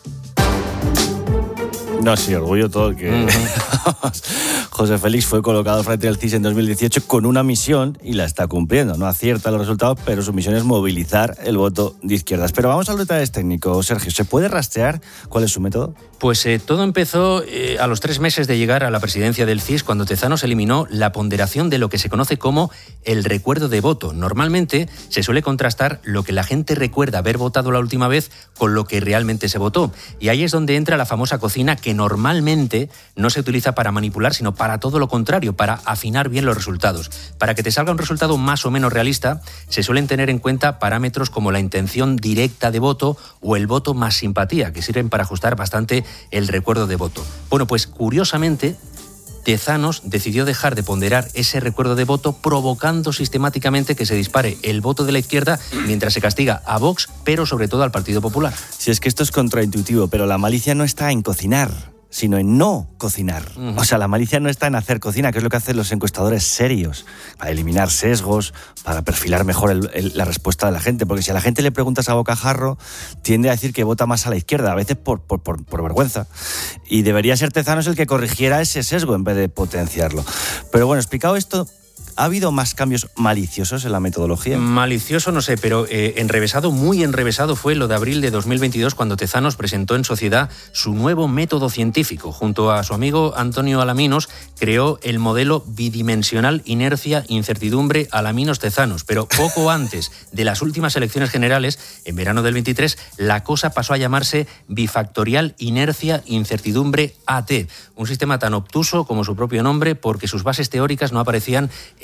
No, sí, orgullo todo el que... José Félix fue colocado frente al CIS en 2018 con una misión y la está cumpliendo. No acierta los resultados, pero su misión es movilizar el voto de izquierdas. Pero vamos a los detalles técnicos. Sergio, ¿se puede rastrear cuál es su método? Pues todo empezó a los 3 meses de llegar a la presidencia del CIS, cuando Tezanos eliminó la ponderación de lo que se conoce como el recuerdo de voto. Normalmente se suele contrastar lo que la gente recuerda haber votado la última vez con lo que realmente se votó. Y ahí es donde entra la famosa cocina, que normalmente no se utiliza para manipular, sino para todo lo contrario, para afinar bien los resultados. Para que te salga un resultado más o menos realista, se suelen tener en cuenta parámetros como la intención directa de voto o el voto más simpatía, que sirven para ajustar bastante el recuerdo de voto. Bueno, pues curiosamente, Tezanos decidió dejar de ponderar ese recuerdo de voto, provocando sistemáticamente que se dispare el voto de la izquierda mientras se castiga a Vox, pero sobre todo al Partido Popular. Si es que esto es contraintuitivo, pero la malicia no está en cocinar, sino en no cocinar. O sea, la malicia no está en hacer cocina, que es lo que hacen los encuestadores serios, para eliminar sesgos, para perfilar mejor la respuesta de la gente. Porque si a la gente le preguntas a bocajarro, tiende a decir que vota más a la izquierda, a veces por vergüenza. Y debería ser Tezanos el que corrigiera ese sesgo en vez de potenciarlo. Pero bueno, explicado esto, ¿ha habido más cambios maliciosos en la metodología? Malicioso no sé, pero enrevesado, muy enrevesado fue lo de abril de 2022, cuando Tezanos presentó en sociedad su nuevo método científico. Junto a su amigo Antonio Alaminos, creó el modelo bidimensional inercia-incertidumbre Alaminos-Tezanos. Pero poco antes de las últimas elecciones generales, en verano del 23, la cosa pasó a llamarse bifactorial inercia-incertidumbre AT. Un sistema tan obtuso como su propio nombre, porque sus bases teóricas no aparecían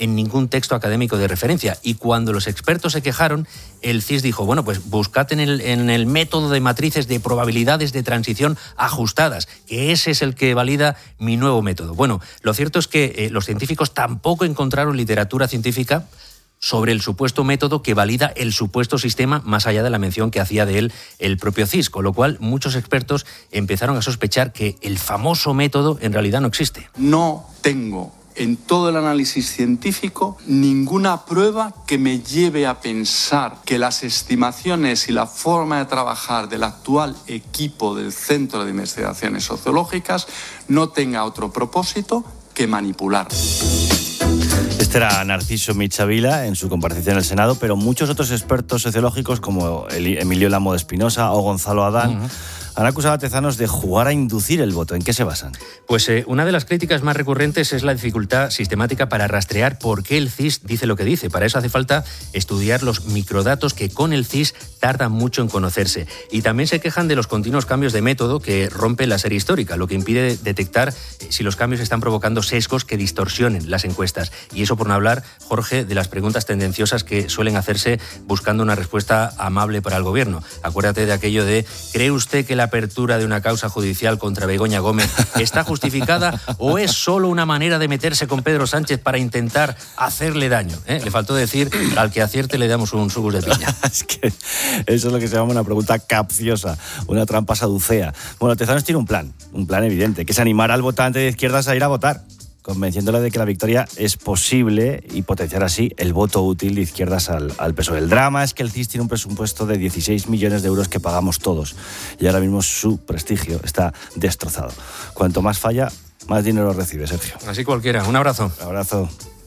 en ningún texto académico de referencia. Y cuando los expertos se quejaron, el CIS dijo, bueno, pues buscad en el método de matrices de probabilidades de transición ajustadas, que ese es el que valida mi nuevo método. Bueno, lo cierto es que los científicos tampoco encontraron literatura científica sobre el supuesto método que valida el supuesto sistema, más allá de la mención que hacía de él el propio CIS, con lo cual muchos expertos empezaron a sospechar que el famoso método en realidad no existe. No tengo en todo el análisis científico ninguna prueba que me lleve a pensar que las estimaciones y la forma de trabajar del actual equipo del Centro de Investigaciones Sociológicas no tenga otro propósito que manipular. Este era Narciso Michavila en su comparecencia en el Senado, pero muchos otros expertos sociológicos como Emilio Lamo de Espinosa o Gonzalo Adán han acusado a Tezanos de jugar a inducir el voto. ¿En qué se basan? Pues una de las críticas más recurrentes es la dificultad sistemática para rastrear por qué el CIS dice lo que dice. Para eso hace falta estudiar los microdatos que con el CIS tardan mucho en conocerse. Y también se quejan de los continuos cambios de método que rompen la serie histórica, lo que impide detectar si los cambios están provocando sesgos que distorsionen las encuestas. Y eso por no hablar, Jorge, de las preguntas tendenciosas que suelen hacerse buscando una respuesta amable para el gobierno. Acuérdate de aquello de, ¿cree usted que la apertura de una causa judicial contra Begoña Gómez está justificada o es solo una manera de meterse con Pedro Sánchez para intentar hacerle daño? Le faltó decir, al que acierte le damos un sugus de piña. Es que eso es lo que se llama una pregunta capciosa, una trampa saducea. Bueno, Tezanos tiene un plan evidente, que es animar al votante de izquierdas a ir a votar, convenciéndole de que la victoria es posible y potenciar así el voto útil de izquierdas al PSOE. El drama es que el CIS tiene un presupuesto de 16 millones de euros que pagamos todos y ahora mismo su prestigio está destrozado. Cuanto más falla, más dinero recibe, Sergio. Así cualquiera. Un abrazo. Un abrazo.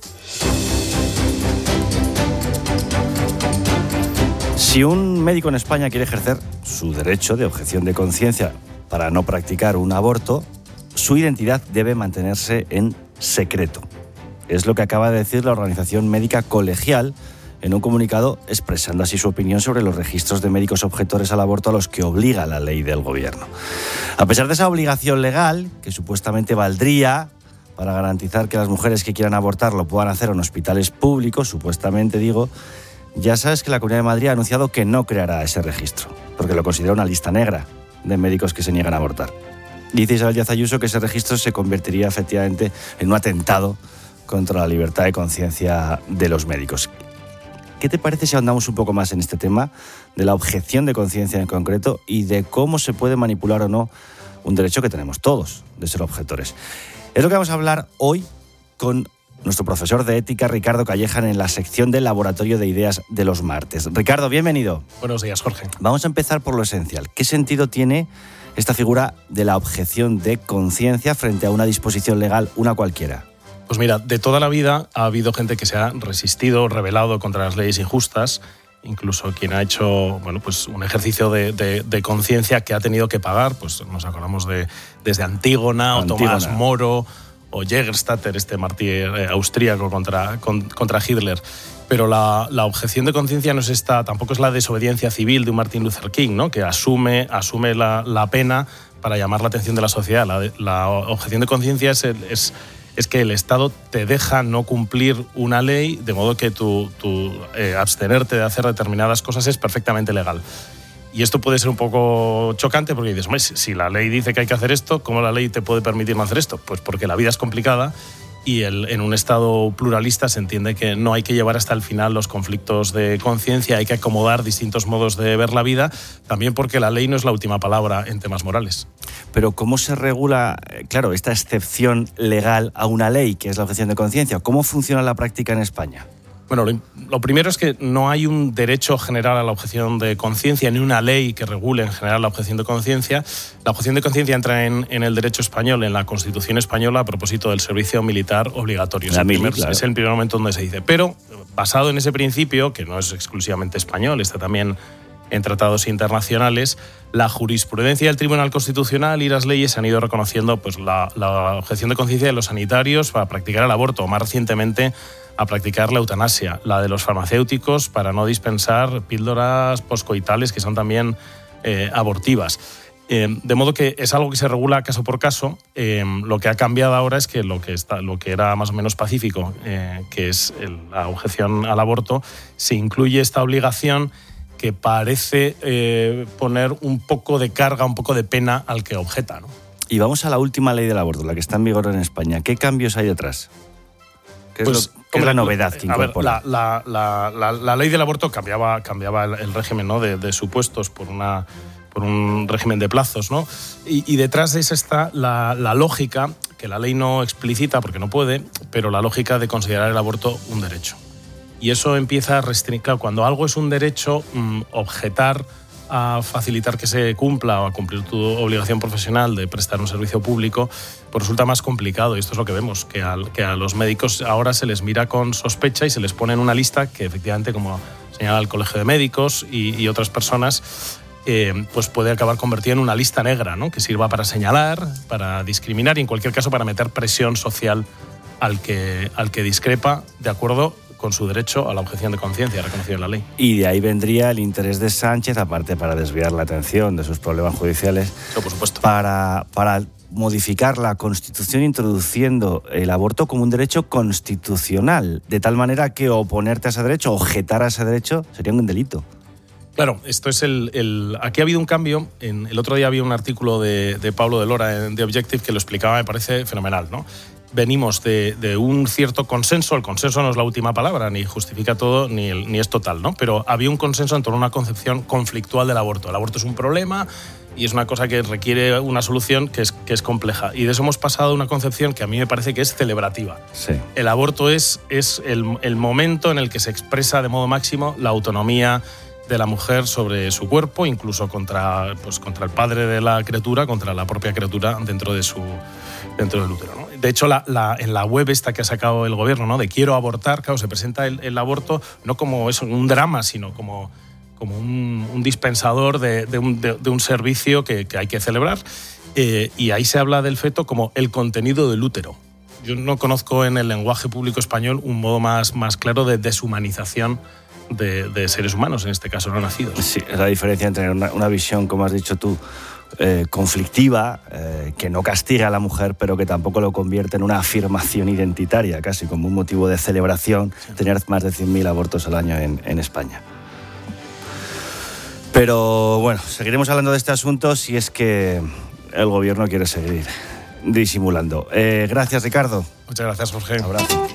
Si un médico en España quiere ejercer su derecho de objeción de conciencia para no practicar un aborto, su identidad debe mantenerse en secreto. Es lo que acaba de decir la Organización Médica Colegial en un comunicado expresando así su opinión sobre los registros de médicos objetores al aborto a los que obliga la ley del gobierno. A pesar de esa obligación legal, que supuestamente valdría para garantizar que las mujeres que quieran abortar lo puedan hacer en hospitales públicos, supuestamente digo, ya sabes que la Comunidad de Madrid ha anunciado que no creará ese registro, porque lo considera una lista negra de médicos que se niegan a abortar. Dice Isabel Díaz Ayuso que ese registro se convertiría efectivamente en un atentado contra la libertad de conciencia de los médicos. ¿Qué te parece si ahondamos un poco más en este tema de la objeción de conciencia en concreto y de cómo se puede manipular o no un derecho que tenemos todos de ser objetores? Es lo que vamos a hablar hoy con nuestro profesor de ética, Ricardo Callejan, en la sección del Laboratorio de Ideas de los martes. Ricardo, bienvenido. Buenos días, Jorge. Vamos a empezar por lo esencial. ¿Qué sentido tiene esta figura de la objeción de conciencia frente a una disposición legal, una cualquiera? Pues mira, de toda la vida ha habido gente que se ha resistido, rebelado contra las leyes injustas, incluso quien ha hecho pues un ejercicio de conciencia que ha tenido que pagar, pues nos acordamos desde Antígona o Tomás Moro o Jägerstatter, este mártir austríaco contra Hitler. Pero la objeción de conciencia no es esta, tampoco es la desobediencia civil de un Martin Luther King, ¿no? Que asume la pena para llamar la atención de la sociedad. La objeción de conciencia es que el Estado te deja no cumplir una ley, de modo que tu abstenerte de hacer determinadas cosas es perfectamente legal. Y esto puede ser un poco chocante porque dices, si la ley dice que hay que hacer esto, ¿cómo la ley te puede permitir no hacer esto? Pues porque la vida es complicada y en un Estado pluralista se entiende que no hay que llevar hasta el final los conflictos de conciencia, hay que acomodar distintos modos de ver la vida, también porque la ley no es la última palabra en temas morales. Pero ¿cómo se regula, claro, esta excepción legal a una ley, que es la objeción de conciencia? ¿Cómo funciona la práctica en España? Bueno, lo primero es que no hay un derecho general a la objeción de conciencia, ni una ley que regule en general la objeción de conciencia. La objeción de conciencia entra en el derecho español, en la Constitución española, a propósito del servicio militar obligatorio. Es el primer momento donde se dice. Pero, basado en ese principio, que no es exclusivamente español, está también en tratados internacionales, la jurisprudencia del Tribunal Constitucional y las leyes han ido reconociendo pues, la objeción de conciencia de los sanitarios para practicar el aborto, o más recientemente a practicar la eutanasia, la de los farmacéuticos para no dispensar píldoras poscoitales que son también abortivas. De modo que es algo que se regula caso por caso. Lo que ha cambiado ahora es que lo que era más o menos pacífico, que es la objeción al aborto, se incluye esta obligación que parece poner un poco de carga, un poco de pena al que objeta, ¿no? Y vamos a la última ley del aborto, la que está en vigor en España. ¿Qué cambios hay detrás? ¿Qué es la novedad que incorpora? La ley del aborto cambiaba el régimen, ¿no?, de supuestos por un régimen de plazos, ¿no? Y detrás de esa está la lógica, que la ley no explicita porque no puede, pero la lógica de considerar el aborto un derecho. Y eso empieza a restringir, cuando algo es un derecho, objetar a facilitar que se cumpla o a cumplir tu obligación profesional de prestar un servicio público, pues resulta más complicado. Y esto es lo que vemos, que a los médicos ahora se les mira con sospecha y se les pone en una lista que efectivamente, como señala el Colegio de Médicos y otras personas, pues puede acabar convertida en una lista negra, ¿no?, que sirva para señalar, para discriminar y en cualquier caso para meter presión social al que discrepa de acuerdo con su derecho a la objeción de conciencia reconocido en la ley. Y de ahí vendría el interés de Sánchez, aparte para desviar la atención de sus problemas judiciales, por supuesto, para modificar la Constitución introduciendo el aborto como un derecho constitucional, de tal manera que oponerte a ese derecho, objetar a ese derecho, sería un delito. Claro, esto es aquí ha habido un cambio. El otro día había un artículo de Pablo de Lora en The Objective que lo explicaba, me parece fenomenal, ¿no? Venimos de un cierto consenso. El consenso no es la última palabra, ni justifica todo, ni es total, ¿no? Pero había un consenso en torno a una concepción conflictual del aborto. El aborto es un problema y es una cosa que requiere una solución que es compleja. Y de eso hemos pasado a una concepción que a mí me parece que es celebrativa. Sí. El aborto es el momento en el que se expresa de modo máximo la autonomía de la mujer sobre su cuerpo, incluso contra el padre de la criatura, contra la propia criatura dentro del útero, ¿no? De hecho, en la web esta que ha sacado el gobierno, ¿no?, de Quiero abortar, claro, se presenta el aborto no como eso, un drama, sino como un dispensador de un servicio que hay que celebrar. Y ahí se habla del feto como el contenido del útero. Yo no conozco en el lenguaje público español un modo más claro de deshumanización de seres humanos, en este caso no nacidos. Sí, es la diferencia entre una visión, como has dicho tú, conflictiva, que no castiga a la mujer, pero que tampoco lo convierte en una afirmación identitaria, casi como un motivo de celebración, tener más de 100.000 abortos al año en España. Pero bueno, seguiremos hablando de este asunto si es que el gobierno quiere seguir disimulando. Gracias, Ricardo. Muchas gracias, Jorge. Un abrazo.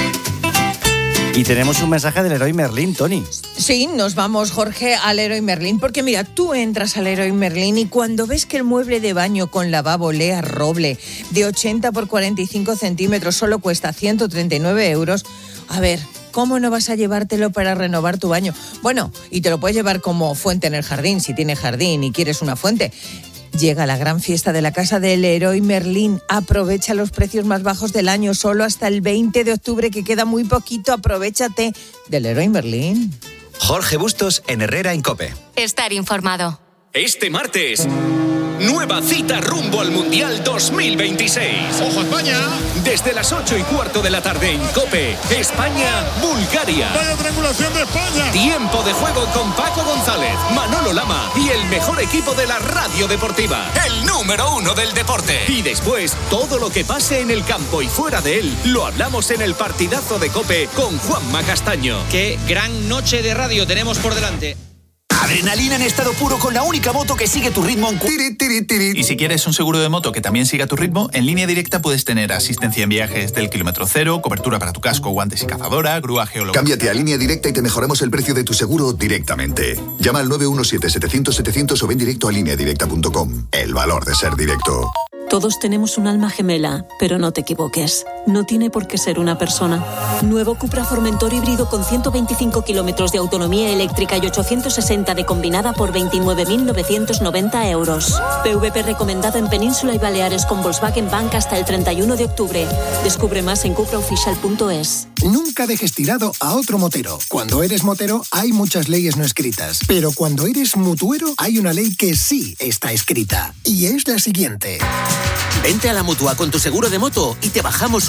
Y tenemos un mensaje del Leroy Merlin, Toni. Sí, nos vamos, Jorge, al Leroy Merlin, porque mira, tú entras al Leroy Merlin y cuando ves que el mueble de baño con lavabo Lea Roble de 80 por 45 centímetros solo cuesta 139 euros, a ver, ¿cómo no vas a llevártelo para renovar tu baño? Bueno, y te lo puedes llevar como fuente en el jardín, si tienes jardín y quieres una fuente. Llega la gran fiesta de la casa del Leroy Merlin. Aprovecha los precios más bajos del año, solo hasta el 20 de octubre, que queda muy poquito. Aprovechate del Leroy Merlin. Jorge Bustos en Herrera en COPE. Estar informado. Este martes, nueva cita rumbo al Mundial 2026. ¡Ojo, España! Desde las 8:15 de la tarde en COPE, España-Bulgaria. ¡Vaya triangulación de España! Tiempo de juego con Paco González, Manolo Lama y el mejor equipo de la radio deportiva. El número 1 del deporte. Y después, todo lo que pase en el campo y fuera de él, lo hablamos en el partidazo de COPE con Juanma Castaño. ¡Qué gran noche de radio tenemos por delante! Adrenalina en estado puro con la única moto que sigue tu ritmo en Y si quieres un seguro de moto que también siga tu ritmo, en Línea Directa puedes tener asistencia en viajes del kilómetro cero, cobertura para tu casco, guantes y cazadora, grúa geológica. Cámbiate a Línea Directa y te mejoramos el precio de tu seguro directamente. Llama al 917-700-700 o ven directo a lineadirecta.com. El valor de ser directo. Todos tenemos un alma gemela, pero no te equivoques. No tiene por qué ser una persona. Nuevo Cupra Formentor híbrido con 125 kilómetros de autonomía eléctrica y 860 de combinada por 29.990 euros. PVP recomendado en Península y Baleares con Volkswagen Bank hasta el 31 de octubre. Descubre más en cupraofficial.es. Nunca dejes tirado a otro motero. Cuando eres motero hay muchas leyes no escritas, pero cuando eres mutuero hay una ley que sí está escrita. Y es la siguiente. Vente a la Mutua con tu seguro de moto y te bajamos su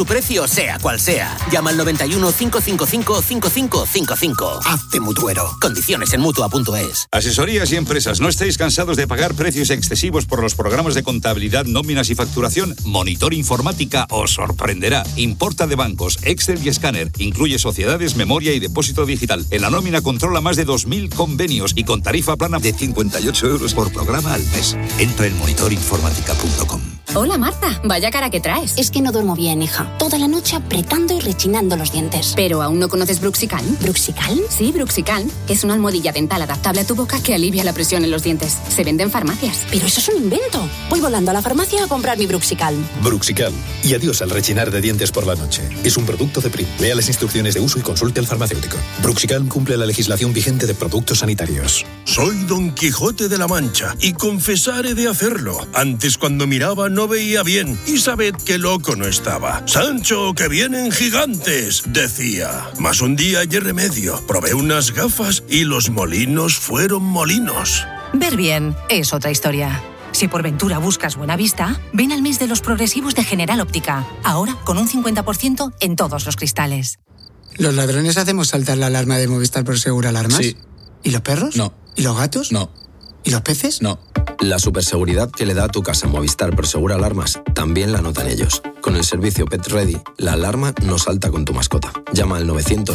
precio, sea cual sea. Llama al 91 555 5555. Hazte mutuero. Condiciones en Mutua.es. Asesorías y empresas, ¿no estáis cansados de pagar precios excesivos por los programas de contabilidad, nóminas y facturación? Monitor Informática os sorprenderá. Importa de bancos, Excel y escáner. Incluye sociedades, memoria y depósito digital. En la nómina controla más de 2.000 convenios y con tarifa plana de 58 euros por programa al mes. Entra en monitorinformática.com. Hola Marta, vaya cara que traes. Es que no duermo bien, hija. Toda la noche apretando y rechinando los dientes. ¿Pero aún no conoces Bruxical? ¿Bruxical? Sí, Bruxical, que es una almohadilla dental adaptable a tu boca que alivia la presión en los dientes. Se vende en farmacias. Pero eso es un invento. Voy volando a la farmacia a comprar mi Bruxical. Bruxical. Y adiós al rechinar de dientes por la noche. Es un producto de Prim. Lea las instrucciones de uso y consulte al farmacéutico. Bruxical cumple la legislación vigente de productos sanitarios. Soy Don Quijote de la Mancha y confesaré de hacerlo. Antes cuando miraba no veía bien y sabed que loco no estaba. Sancho, que vienen gigantes, decía. Mas un día hallé remedio. Probé unas gafas y los molinos fueron molinos. Ver bien es otra historia. Si por ventura buscas buena vista, ven al mes de los progresivos de General Óptica. Ahora con un 50% en todos los cristales. ¿Los ladrones hacemos saltar la alarma de Movistar Prosegur Alarmas? Sí. ¿Y los perros? No. ¿Y los gatos? No. ¿Y los peces? No. La superseguridad que le da a tu casa Movistar Prosegur Alarmas también la notan ellos. Con el servicio Pet Ready, la alarma no salta con tu mascota. Llama al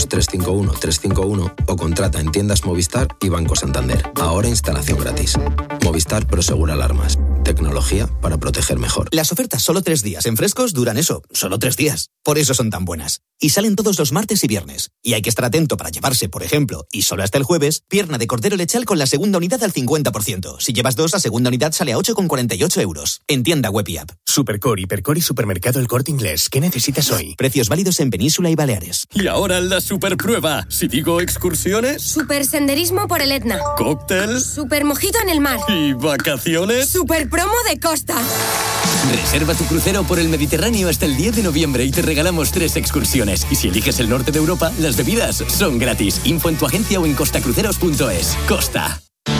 900-351-351 o contrata en tiendas Movistar y Banco Santander. Ahora instalación gratis. Movistar Prosegur Alarmas. Tecnología para proteger mejor. Las ofertas solo 3 días en Frescos duran eso, solo 3 días. Por eso son tan buenas. Y salen todos los martes y viernes. Y hay que estar atento para llevarse, por ejemplo, y solo hasta el jueves, pierna de cordero lechal con la segunda unidad al 50%. Si llevas 2, la segunda unidad sale a 8,48 euros. En tienda web y app. Supercore, Hipercore y Supermercado El Corte Inglés. ¿Qué necesitas hoy? Precios válidos en Península y Baleares. Y ahora la superprueba. Si digo excursiones... Supersenderismo por el Etna. Cóctel. Supermojito en el mar. ¿Y vacaciones? Superpromo de costa. Reserva tu crucero por el Mediterráneo hasta el 10 de noviembre y te regalamos 3 excursiones. Y si eliges el norte de Europa, las bebidas son gratis. Info en tu agencia o en costacruceros.es. Costa.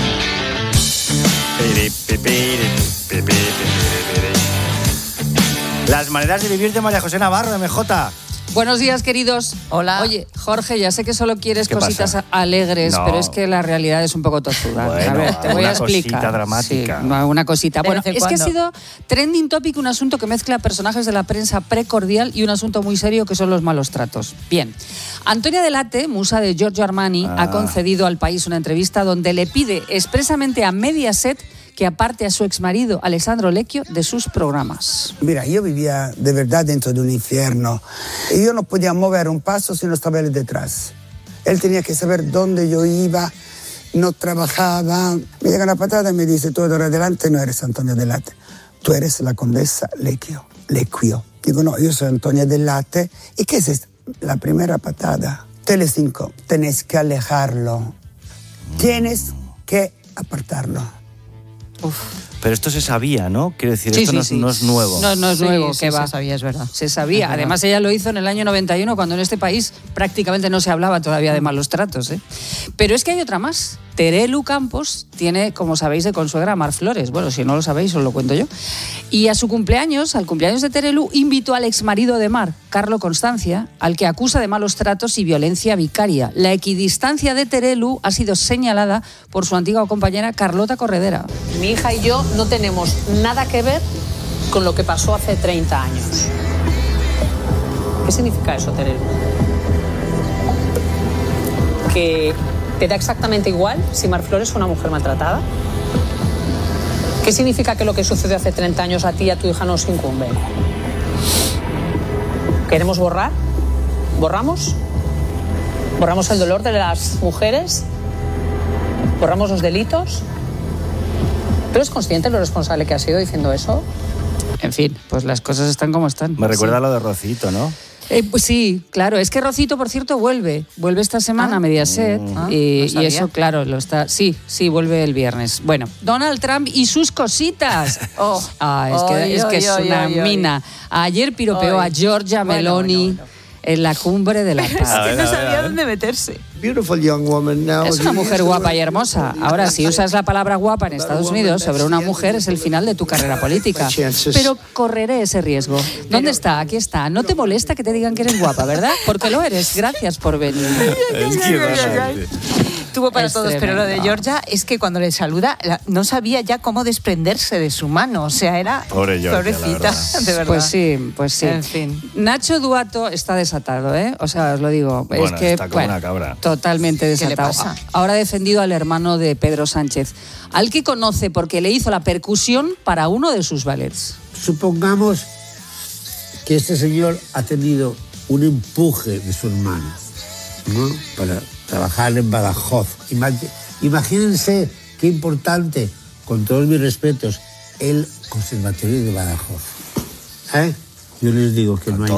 Las maneras de vivir de María José Navarro, MJ. Buenos días, queridos. Hola. Oye, Jorge, ya sé que solo quieres cositas pasa? alegres, No. pero es que la realidad es un poco tozuda. Bueno, a ver, te voy a explicar. Una cosita dramática. Sí, una cosita. De Bueno, vez en es que ha cuando. sido trending topic un asunto que mezcla personajes de la prensa precordial y un asunto muy serio que son los malos tratos. Bien, Antonia Delate, musa de Giorgio Armani, ha concedido al País una entrevista donde le pide expresamente a Mediaset que aparte a su exmarido Alessandro Lecchio de sus programas. Mira, yo vivía de verdad dentro de un infierno y yo no podía mover un paso si no estaba él detrás. Él tenía que saber dónde yo iba, no trabajaba. Me llega una patada y me dice, tú de ahora adelante no eres Antonia Delate, tú eres la condesa Lecchio. Digo, no, yo soy Antonia Delate. ¿Y qué es esto? La primera patada. Telecinco, tenés que alejarlo. Tienes que apartarlo. Pero esto se sabía, ¿no? Quiero decir, Sí, esto sí, no sí. es nuevo. No es nuevo, sí, que va. se sabía, es verdad. Se sabía. Es verdad. Además, ella lo hizo en el año 91, cuando en este país prácticamente no se hablaba todavía de malos tratos, ¿eh? Pero es que hay otra más. Terelu Campos tiene, como sabéis, de consuegra a Mar Flores. Bueno, si no lo sabéis, os lo cuento yo. Y a su cumpleaños, al cumpleaños de Terelu, invitó al exmarido de Mar, Carlo Constancia, al que acusa de malos tratos y violencia vicaria. La equidistancia de Terelu ha sido señalada por su antigua compañera Carlota Corredera. Mi hija y yo no tenemos nada que ver con lo que pasó hace 30 años. ¿Qué significa eso, Terelu? ¿Que te da exactamente igual si Mar Flores fue una mujer maltratada? ¿Qué significa que lo que sucedió hace 30 años a ti y a tu hija nos incumbe? ¿Queremos borrar? ¿Borramos? ¿Borramos el dolor de las mujeres? ¿Borramos los delitos? ¿Pero es consciente lo responsable que ha sido diciendo eso? En fin, pues las cosas están como están. Me recuerda Sí. lo de Rocito, ¿no? Pues sí, claro. Es que Rocito, por cierto, vuelve esta semana a Mediaset y sabía. eso, claro, lo está. Sí, vuelve el viernes. Bueno, Donald Trump y sus cositas. es que es una mina. Ayer piropeó a Giorgia Meloni. en la cumbre de la paz. Es que no sabía dónde meterse. Es una mujer guapa y hermosa. Ahora, si usas la palabra guapa en Estados Unidos sobre una mujer, es el final de tu carrera política. Pero correré ese riesgo. ¿Dónde está? Aquí está. No te molesta que te digan que eres guapa, ¿verdad? Porque lo eres. Gracias por venir. Tuvo para todos, pero lo de Georgia es que cuando le saluda no sabía ya cómo desprenderse de su mano, o sea, era pobre Georgia, pobrecita, de verdad. Pues sí. En fin. Nacho Duato está desatado, ¿eh? O sea, os lo digo. Bueno, es que, está como una cabra. Totalmente desatado. ¿Qué le pasa? Ahora ha defendido al hermano de Pedro Sánchez, al que conoce porque le hizo la percusión para uno de sus ballets. Supongamos que este señor ha tenido un empuje de su hermano, ¿no? Para trabajar en Badajoz. Imagínense qué importante, con todos mis respetos, el Conservatorio de Badajoz. Yo les digo que no hay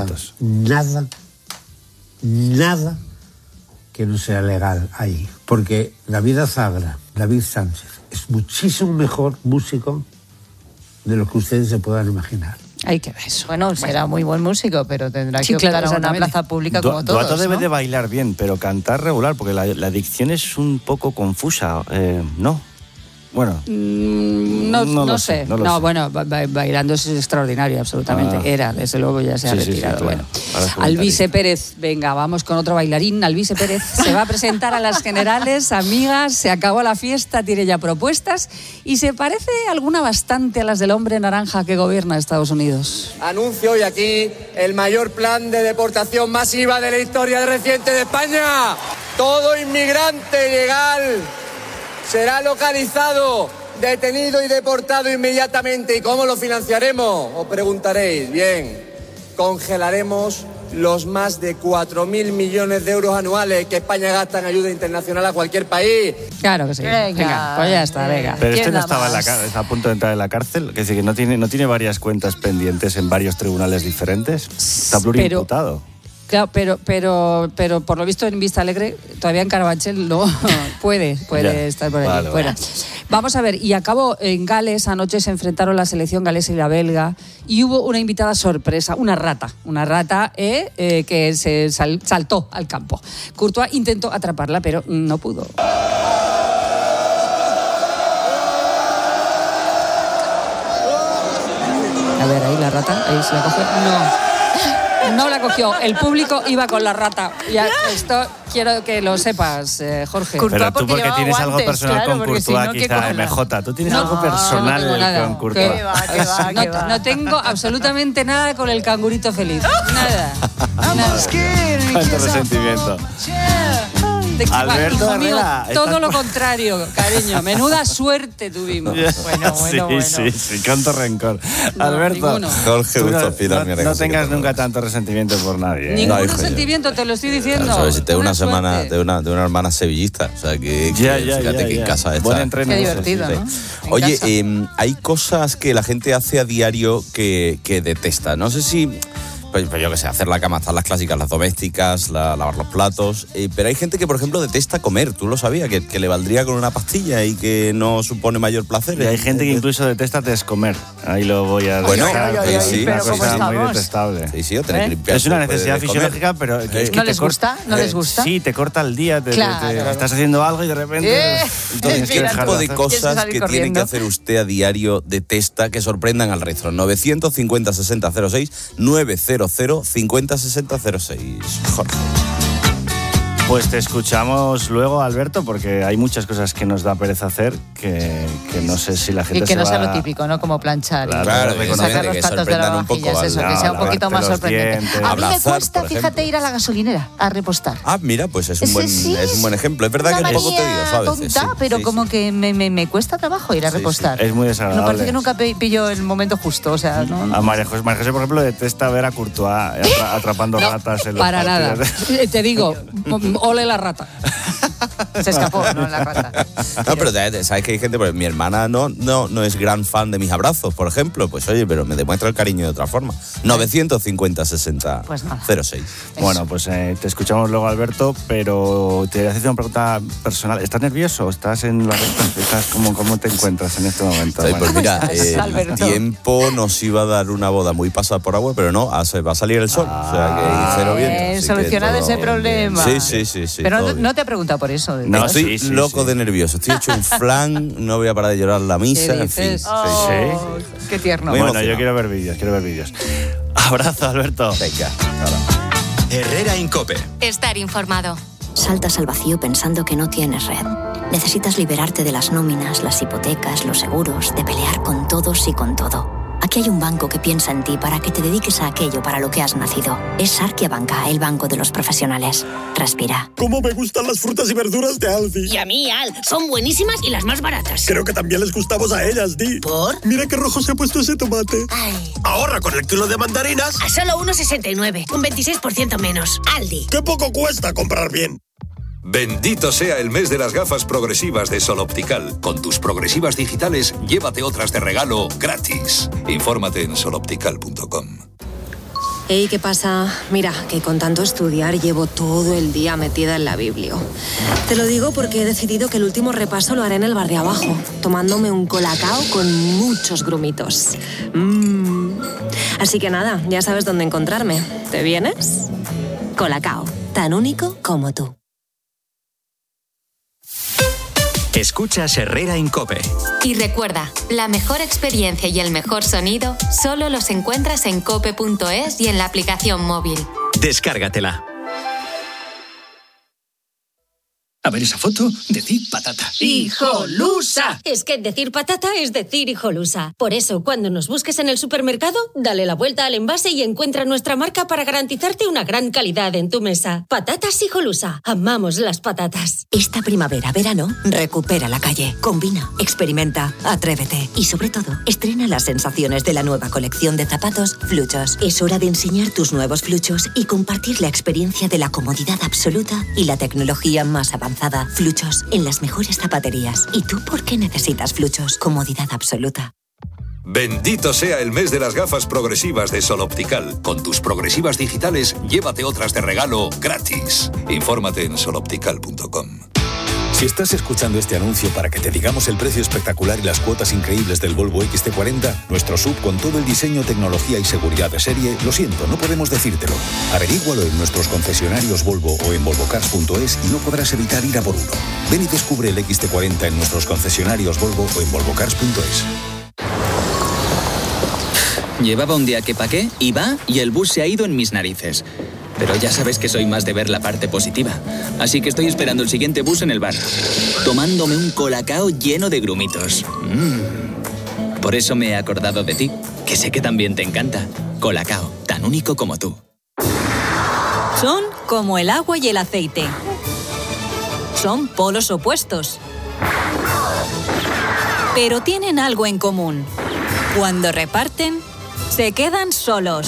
nada que no sea legal ahí. Porque David Sánchez, es muchísimo mejor músico de lo que ustedes se puedan imaginar. Hay que ver eso. Bueno, será muy buen músico, pero tendrá que optar a una plaza pública como todos, Duato debe ¿no? de bailar bien, pero cantar regular, porque la dicción es un poco confusa, ¿no? Bueno, no sé. No lo sé. Bueno, bailando es extraordinario, absolutamente. Era, desde luego ya se ha retirado. Sí, claro. Bueno, Alvise Pérez, venga, vamos con otro bailarín. Alvise Pérez se va a presentar a las generales, amigas, se acabó la fiesta, tiene ya propuestas y se parece alguna bastante a las del hombre naranja que gobierna Estados Unidos. Anuncio hoy aquí el mayor plan de deportación masiva de la historia reciente de España. Todo inmigrante ilegal será localizado, detenido y deportado inmediatamente. ¿Y cómo lo financiaremos? Os preguntaréis. Bien, congelaremos los más de 4.000 millones de euros anuales que España gasta en ayuda internacional a cualquier país. Claro que sí. Venga, pues ya está, venga. Pero este no estaba está a punto de entrar en la cárcel, que decir que no tiene varias cuentas pendientes en varios tribunales diferentes. Está plurimputado. Claro, pero por lo visto en Vista Alegre, todavía en Carabanchel no puede estar por allí fuera. Vale. Vamos a ver, y acabó en Gales, anoche se enfrentaron la selección galesa y la belga, y hubo una invitada sorpresa, una rata que se saltó al campo. Courtois intentó atraparla, pero no pudo. A ver, ahí la rata, ahí se la coge. No la cogió. El público iba con la rata. Ya, esto quiero que lo sepas, Jorge. Pero tú porque tienes algo personal con Courtois, quizá, MJ. Tú tienes algo personal con Courtois. No tengo absolutamente nada con el cangurito feliz. Nada. Cuánto resentimiento. Alberto Herrera, todo lo contrario, cariño. Menuda suerte tuvimos. Bueno. Sí, cuánto rencor. Alberto, Jorge, no tengas nunca tanto resentimiento por nadie. Ningún resentimiento, te lo estoy diciendo. Sabes, si tengo una semana de una hermana sevillista, o sea que fíjate que en casa está. Qué divertido, ¿no? Oye, hay cosas que la gente hace a diario que detesta. No sé si pues yo qué sé, hacer la cama, están las clásicas, las domésticas, lavar los platos, pero hay gente que, por ejemplo, detesta comer. ¿Tú lo sabías? Que le valdría con una pastilla y que no supone mayor placer. Y hay gente que incluso detesta descomer. Ahí lo voy a dejar. Sí, una cosa muy detestable. Sí, o tener que limpiar. Es una necesidad fisiológica, pero es que ¿No les gusta? ¿No les gusta? Sí, te corta el día, estás haciendo algo y de repente entonces, ¿qué tipo de cosas que tiene que hacer usted a diario detesta que sorprendan al resto? 950 60 06 900 50 60 06. Jorge. Pues te escuchamos luego, Alberto, porque hay muchas cosas que nos da pereza hacer que no sé si la gente y que no sea lo típico, ¿no? Como planchar. Claro, sacar los platos de la vajilla, eso, que sea un poquito más sorprendente. A mí me cuesta, fíjate, ir a la gasolinera a repostar. Mira, pues es un buen ejemplo. Es verdad que es un poco tedioso a veces. Tonta, pero como que me cuesta trabajo ir a repostar. Es muy desagradable. No, parece que nunca pillo el momento justo, o sea, no. A María José, por ejemplo, detesta ver a Courtois atrapando ratas en los para partidos. nada. Te digo, ole la rata. Se escapó, ¿no? La rata. No, pero sabes que hay gente, pues mi hermana no es gran fan de mis abrazos, por ejemplo. Pues oye, pero me demuestra el cariño de otra forma. 950-60-06. Pues nada. Bueno, pues te escuchamos luego, Alberto, pero te voy a hacer una pregunta personal. ¿Estás nervioso? ¿Estás en la recta? ¿Cómo te encuentras en este momento? Sí, pues mira, el tiempo nos iba a dar una boda muy pasada por agua, pero no, va a salir el sol. O sea que cero viento. Solucionado ese problema. Sí. Pero no te he preguntado por eso. No, estoy loco de nervioso. Estoy hecho un flan, no voy a parar de llorar la misa, en fin. Qué tierno. Bueno, yo quiero ver vídeos. Abrazo, Alberto. Venga. Herrera Incope. Estar informado. Saltas al vacío pensando que no tienes red. Necesitas liberarte de las nóminas, las hipotecas, los seguros, de pelear con todos y con todo. Aquí hay un banco que piensa en ti para que te dediques a aquello para lo que has nacido. Es Sarkia Banca, el banco de los profesionales. Respira. ¿Cómo me gustan las frutas y verduras de Aldi? Y a mí, Al. Son buenísimas y las más baratas. Creo que también les gustamos a ellas, Di. ¿Por? Mira qué rojo se ha puesto ese tomate. Ay. Ahorra con el kilo de mandarinas A solo 1,69. Un 26% menos. Aldi. ¡Qué poco cuesta comprar bien! Bendito sea el mes de las gafas progresivas de Sol Optical. Con tus progresivas digitales, llévate otras de regalo gratis. Infórmate en soloptical.com. Hey, ¿qué pasa? Mira, que con tanto estudiar llevo todo el día metida en la biblio. Te lo digo porque he decidido que el último repaso lo haré en el bar de abajo, tomándome un colacao con muchos grumitos. Así que nada, ya sabes dónde encontrarme. ¿Te vienes? Colacao, tan único como tú. Escuchas Herrera Incope. Y recuerda, la mejor experiencia y el mejor sonido solo los encuentras en cope.es y en la aplicación móvil. Descárgatela. A ver esa foto, decid patata. ¡Hijolusa! Es que decir patata es decir hijolusa. Por eso, cuando nos busques en el supermercado, dale la vuelta al envase y encuentra nuestra marca para garantizarte una gran calidad en tu mesa. Patatas Hijolusa. Amamos las patatas. Esta primavera, verano, recupera la calle. Combina, experimenta, atrévete. Y sobre todo, estrena las sensaciones de la nueva colección de zapatos Fluchos. Es hora de enseñar tus nuevos Fluchos y compartir la experiencia de la comodidad absoluta y la tecnología más avanzada. Fluchos, en las mejores zapaterías. ¿Y tú por qué necesitas Fluchos? Comodidad absoluta. Bendito sea el mes de las gafas progresivas de Sol Optical. Con tus progresivas digitales, llévate otras de regalo gratis. Infórmate en soloptical.com. Si estás escuchando este anuncio para que te digamos el precio espectacular y las cuotas increíbles del Volvo XC40, nuestro SUV con todo el diseño, tecnología y seguridad de serie, lo siento, no podemos decírtelo. Averígualo en nuestros concesionarios Volvo o en volvocars.es y no podrás evitar ir a por uno. Ven y descubre el XC40 en nuestros concesionarios Volvo o en volvocars.es. Llevaba un día que paqué, iba y el bus se ha ido en mis narices. Pero ya sabes que soy más de ver la parte positiva. Así que estoy esperando el siguiente bus en el bar, tomándome un colacao lleno de grumitos. Por eso me he acordado de ti, que sé que también te encanta. Colacao, tan único como tú. Son como el agua y el aceite. Son polos opuestos. Pero tienen algo en común. Cuando reparten, se quedan solos.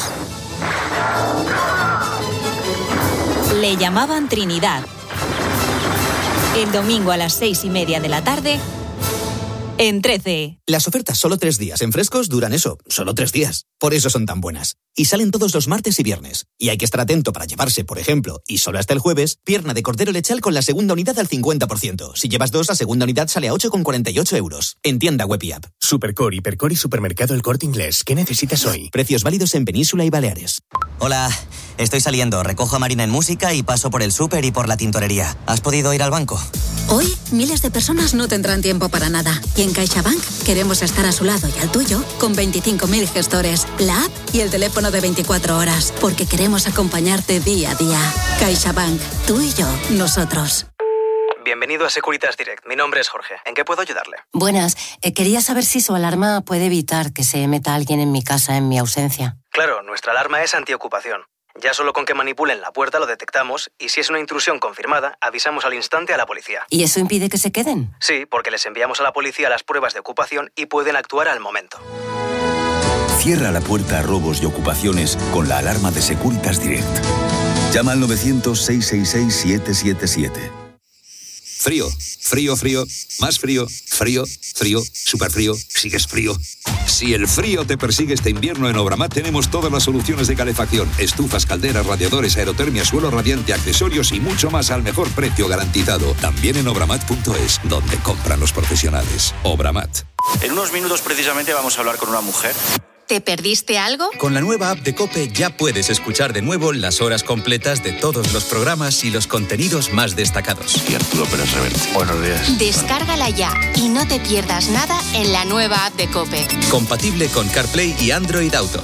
Le llamaban Trinidad. El domingo a las 6:30 de la tarde, en 13. Las ofertas solo 3 días en Frescos duran eso, solo 3 días. Por eso son tan buenas. Y salen todos los martes y viernes. Y hay que estar atento para llevarse, por ejemplo, y solo hasta el jueves, pierna de cordero lechal con la segunda unidad al 50%. Si llevas 2, la segunda unidad sale a 8,48 euros. En tienda web y app. Supercore, Hipercore y Supermercado El Corte Inglés. ¿Qué necesitas hoy? Precios válidos en Península y Baleares. Hola, estoy saliendo. Recojo a Marina en música y paso por el súper y por la tintorería. ¿Has podido ir al banco? Hoy, miles de personas no tendrán tiempo para nada. Y en CaixaBank queremos estar a su lado y al tuyo con 25.000 gestores, la app y el teléfono de 24 horas. Porque queremos acompañarte día a día. CaixaBank, tú y yo, nosotros. Bienvenido a Securitas Direct. Mi nombre es Jorge. ¿En qué puedo ayudarle? Buenas, quería saber si su alarma puede evitar que se meta alguien en mi casa en mi ausencia. Claro, nuestra alarma es antiocupación. Ya solo con que manipulen la puerta lo detectamos y si es una intrusión confirmada, avisamos al instante a la policía. ¿Y eso impide que se queden? Sí, porque les enviamos a la policía las pruebas de ocupación y pueden actuar al momento. Cierra la puerta a robos y ocupaciones con la alarma de Securitas Direct. Llama al 900-666-777. Frío, frío, frío, más frío, frío, frío, súper frío, sigues frío. Si el frío te persigue este invierno, en Obramat tenemos todas las soluciones de calefacción, estufas, calderas, radiadores, aerotermia, suelo radiante, accesorios y mucho más al mejor precio garantizado. También en obramat.es, donde compran los profesionales. Obramat. En unos minutos precisamente vamos a hablar con una mujer. ¿Te perdiste algo? Con la nueva app de COPE ya puedes escuchar de nuevo las horas completas de todos los programas y los contenidos más destacados. Y Arturo Pérez Reverte. Buenos días. Descárgala ya y no te pierdas nada en la nueva app de COPE. Compatible con CarPlay y Android Auto.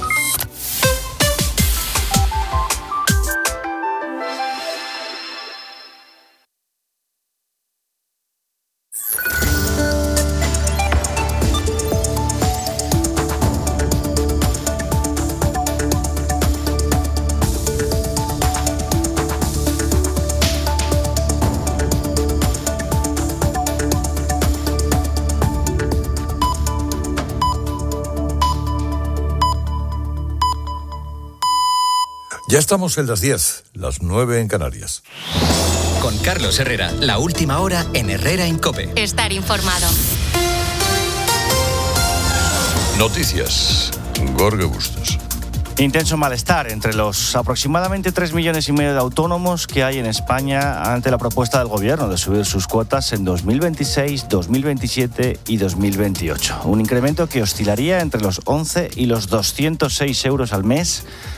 Ya estamos en las 10, las 9 en Canarias. Con Carlos Herrera, la última hora en Herrera en COPE. Estar informado. Noticias, Gorge Bustos. Intenso malestar entre los aproximadamente 3,5 millones de autónomos que hay en España ante la propuesta del gobierno de subir sus cuotas en 2026, 2027 y 2028. Un incremento que oscilaría entre los 11 y los 206 euros al mes